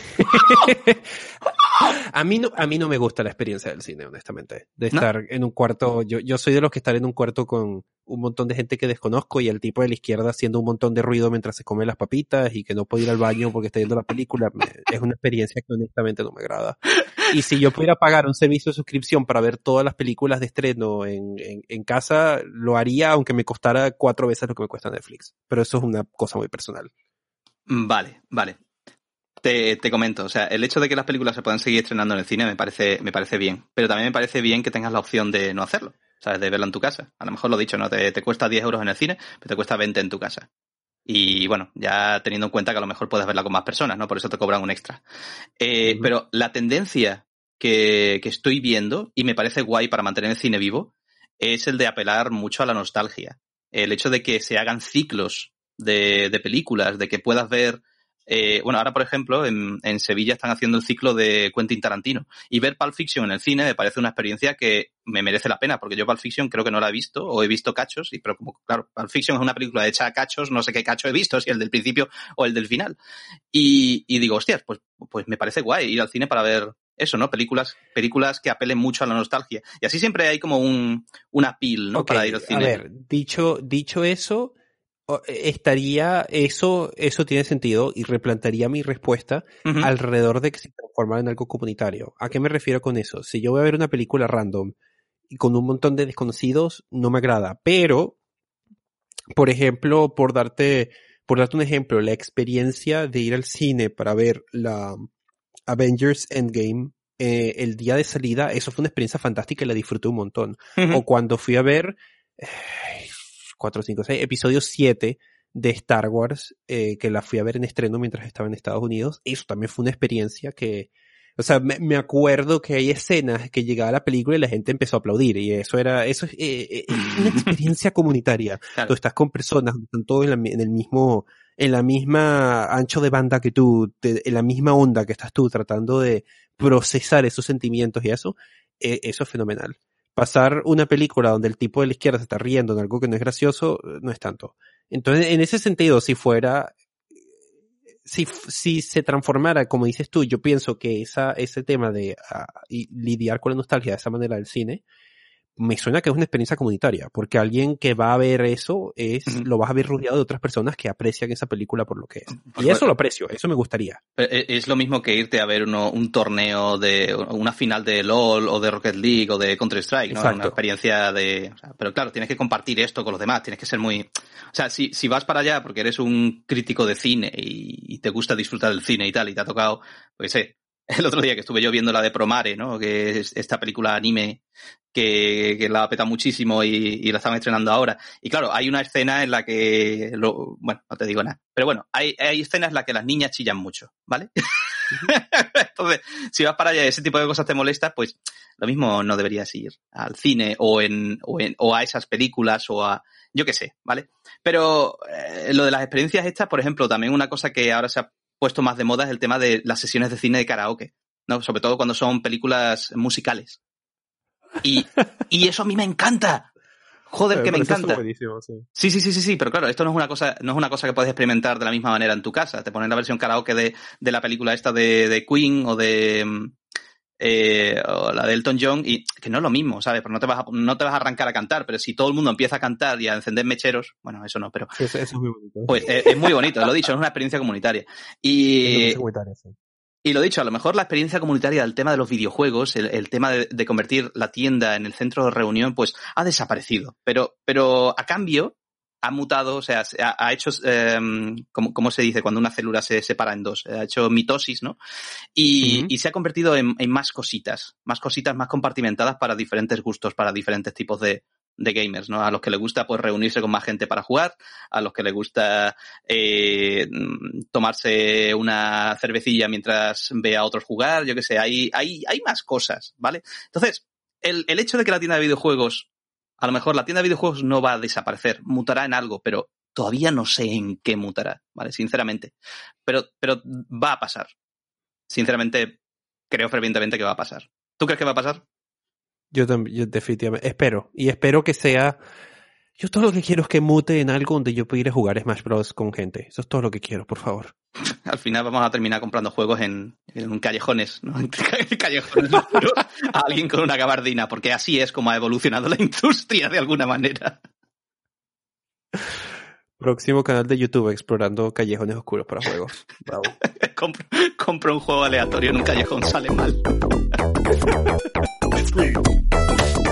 A mí no, a mí no me gusta la experiencia del cine, honestamente. De estar ¿no? en un cuarto, yo, yo soy de los que estar en un cuarto con un montón de gente que desconozco y el tipo de la izquierda haciendo un montón de ruido mientras se come las papitas y que no puede ir al baño porque está viendo la película. Me, es una experiencia que honestamente no me agrada. Y si yo pudiera pagar un servicio de suscripción para ver todas las películas de estreno en, en, en casa, lo haría aunque me costara cuatro veces lo que me cuesta Netflix. Pero eso es una cosa muy personal. Vale, vale. Te, te comento, o sea, el hecho de que las películas se puedan seguir estrenando en el cine me parece, me parece bien, pero también me parece bien que tengas la opción de no hacerlo, ¿sabes? De verla en tu casa. A lo mejor lo dicho, no te, te cuesta diez euros en el cine, pero te cuesta veinte en tu casa. Y bueno, ya teniendo en cuenta que a lo mejor puedes verla con más personas, ¿no? Por eso te cobran un extra. Eh, uh-huh. Pero la tendencia que, que estoy viendo, y me parece guay para mantener el cine vivo, es el de apelar mucho a la nostalgia. El hecho de que se hagan ciclos de, de películas, de que puedas ver... Eh, bueno, ahora, por ejemplo, en, en Sevilla están haciendo el ciclo de Quentin Tarantino. Y ver Pulp Fiction en el cine me parece una experiencia que me merece la pena, porque yo Pulp Fiction creo que no la he visto, o he visto cachos, y pero como, claro, Pulp Fiction es una película hecha a cachos, no sé qué cacho he visto, si el del principio o el del final. Y, y digo, hostias, pues, pues me parece guay ir al cine para ver eso, ¿no? Películas, películas que apelen mucho a la nostalgia. Y así siempre hay como un, un appeal, ¿no? Okay, para ir al cine. A ver, dicho, dicho eso... estaría, eso, eso tiene sentido y replantearía mi respuesta uh-huh. alrededor de que se transformara en algo comunitario. ¿A qué me refiero con eso? Si yo voy a ver una película random y con un montón de desconocidos, no me agrada. Pero, por ejemplo, por darte, por darte un ejemplo, la experiencia de ir al cine para ver la Avengers Endgame eh, el día de salida, eso fue una experiencia fantástica y la disfruté un montón. Uh-huh. O cuando fui a ver... Eh, cuatro, cinco, seis, episodio siete de Star Wars, eh, que la fui a ver en estreno mientras estaba en Estados Unidos. Eso también fue una experiencia que, o sea, me, me acuerdo que hay escenas que llegaba la película y la gente empezó a aplaudir, y eso era, eso es, eh, eh, es una experiencia comunitaria. Claro. Tú estás con personas, están todos en, la, en el mismo, en la misma ancho de banda que tú, te, en la misma onda que estás tú, tratando de procesar esos sentimientos y eso, eh, eso es fenomenal. Pasar una película donde el tipo de la izquierda se está riendo en algo que no es gracioso, no es tanto. Entonces, en ese sentido, si fuera, si, si se transformara, como dices tú, yo pienso que esa, ese tema de uh, y lidiar con la nostalgia de esa manera del cine, me suena que es una experiencia comunitaria, porque alguien que va a ver eso es, uh-huh. lo vas a ver rodeado de otras personas que aprecian esa película por lo que es. Pues y eso lo aprecio, eso me gustaría. Es lo mismo que irte a ver uno, un torneo de, una final de LOL o de Rocket League o de Counter-Strike, ¿no? Una experiencia de, o sea, pero claro, tienes que compartir esto con los demás, tienes que ser muy, o sea, si, si vas para allá porque eres un crítico de cine y, y te gusta disfrutar del cine y tal, y te ha tocado, pues sé, el otro día que estuve yo viendo la de Promare, ¿no? Que es esta película anime que, que la peta muchísimo y, y la están estrenando ahora. Y claro, hay una escena en la que, lo, bueno, no te digo nada, pero bueno, hay, hay escenas en las que las niñas chillan mucho, ¿vale? Entonces, si vas para allá y ese tipo de cosas te molesta, pues lo mismo no deberías ir al cine o, en, o, en, o a esas películas o a, yo qué sé, ¿vale? Pero eh, lo de las experiencias estas, por ejemplo, también una cosa que ahora se ha puesto más de moda es el tema de las sesiones de cine de karaoke, ¿no? Sobre todo cuando son películas musicales. Y, y eso a mí me encanta. Joder, que me encanta. Sí. sí, sí, sí, sí, sí, pero claro, esto no es una cosa, no es una cosa que puedes experimentar de la misma manera en tu casa. Te ponen la versión karaoke de, de la película esta de, de Queen o de eh, o la de Elton John y que no es lo mismo, ¿sabes? Pero no te vas a, no te vas a arrancar a cantar, pero si todo el mundo empieza a cantar y a encender mecheros, bueno, eso no, pero sí, eso, eso es muy bonito. Pues es, es muy bonito, lo he dicho, es una experiencia comunitaria. Y comunitaria, sí. Y lo dicho, a lo mejor la experiencia comunitaria del tema de los videojuegos, el, el tema de, de convertir la tienda en el centro de reunión, pues ha desaparecido. Pero, pero a cambio ha mutado, o sea, ha, ha hecho, eh, como, como se dice cuando una célula se separa en dos, ha hecho mitosis, ¿no? Y, uh-huh. y se ha convertido en, en más cositas, más cositas más compartimentadas para diferentes gustos, para diferentes tipos de, de gamers, ¿no? A los que les gusta pues reunirse con más gente para jugar, a los que les gusta eh, tomarse una cervecilla mientras ve a otros jugar, yo qué sé, hay, hay, hay más cosas, ¿vale? Entonces, el, el hecho de que la tienda de videojuegos, a lo mejor la tienda de videojuegos no va a desaparecer, mutará en algo, pero todavía no sé en qué mutará, ¿vale? Sinceramente. Pero, pero va a pasar. Sinceramente, creo fervientemente que va a pasar. ¿Tú crees que va a pasar? Yo también, yo definitivamente, espero. Y espero que sea, yo todo lo que quiero es que mute en algo donde yo pueda ir a jugar Smash Bros. Con gente. Eso es todo lo que quiero, por favor. Al final vamos a terminar comprando juegos en, en callejones, ¿no? En callejones, ¿no? A alguien con una gabardina, porque así es como ha evolucionado la industria de alguna manera. Próximo canal de YouTube, explorando callejones oscuros para juegos. Bravo. compro, compro un juego aleatorio en un callejón, sale mal.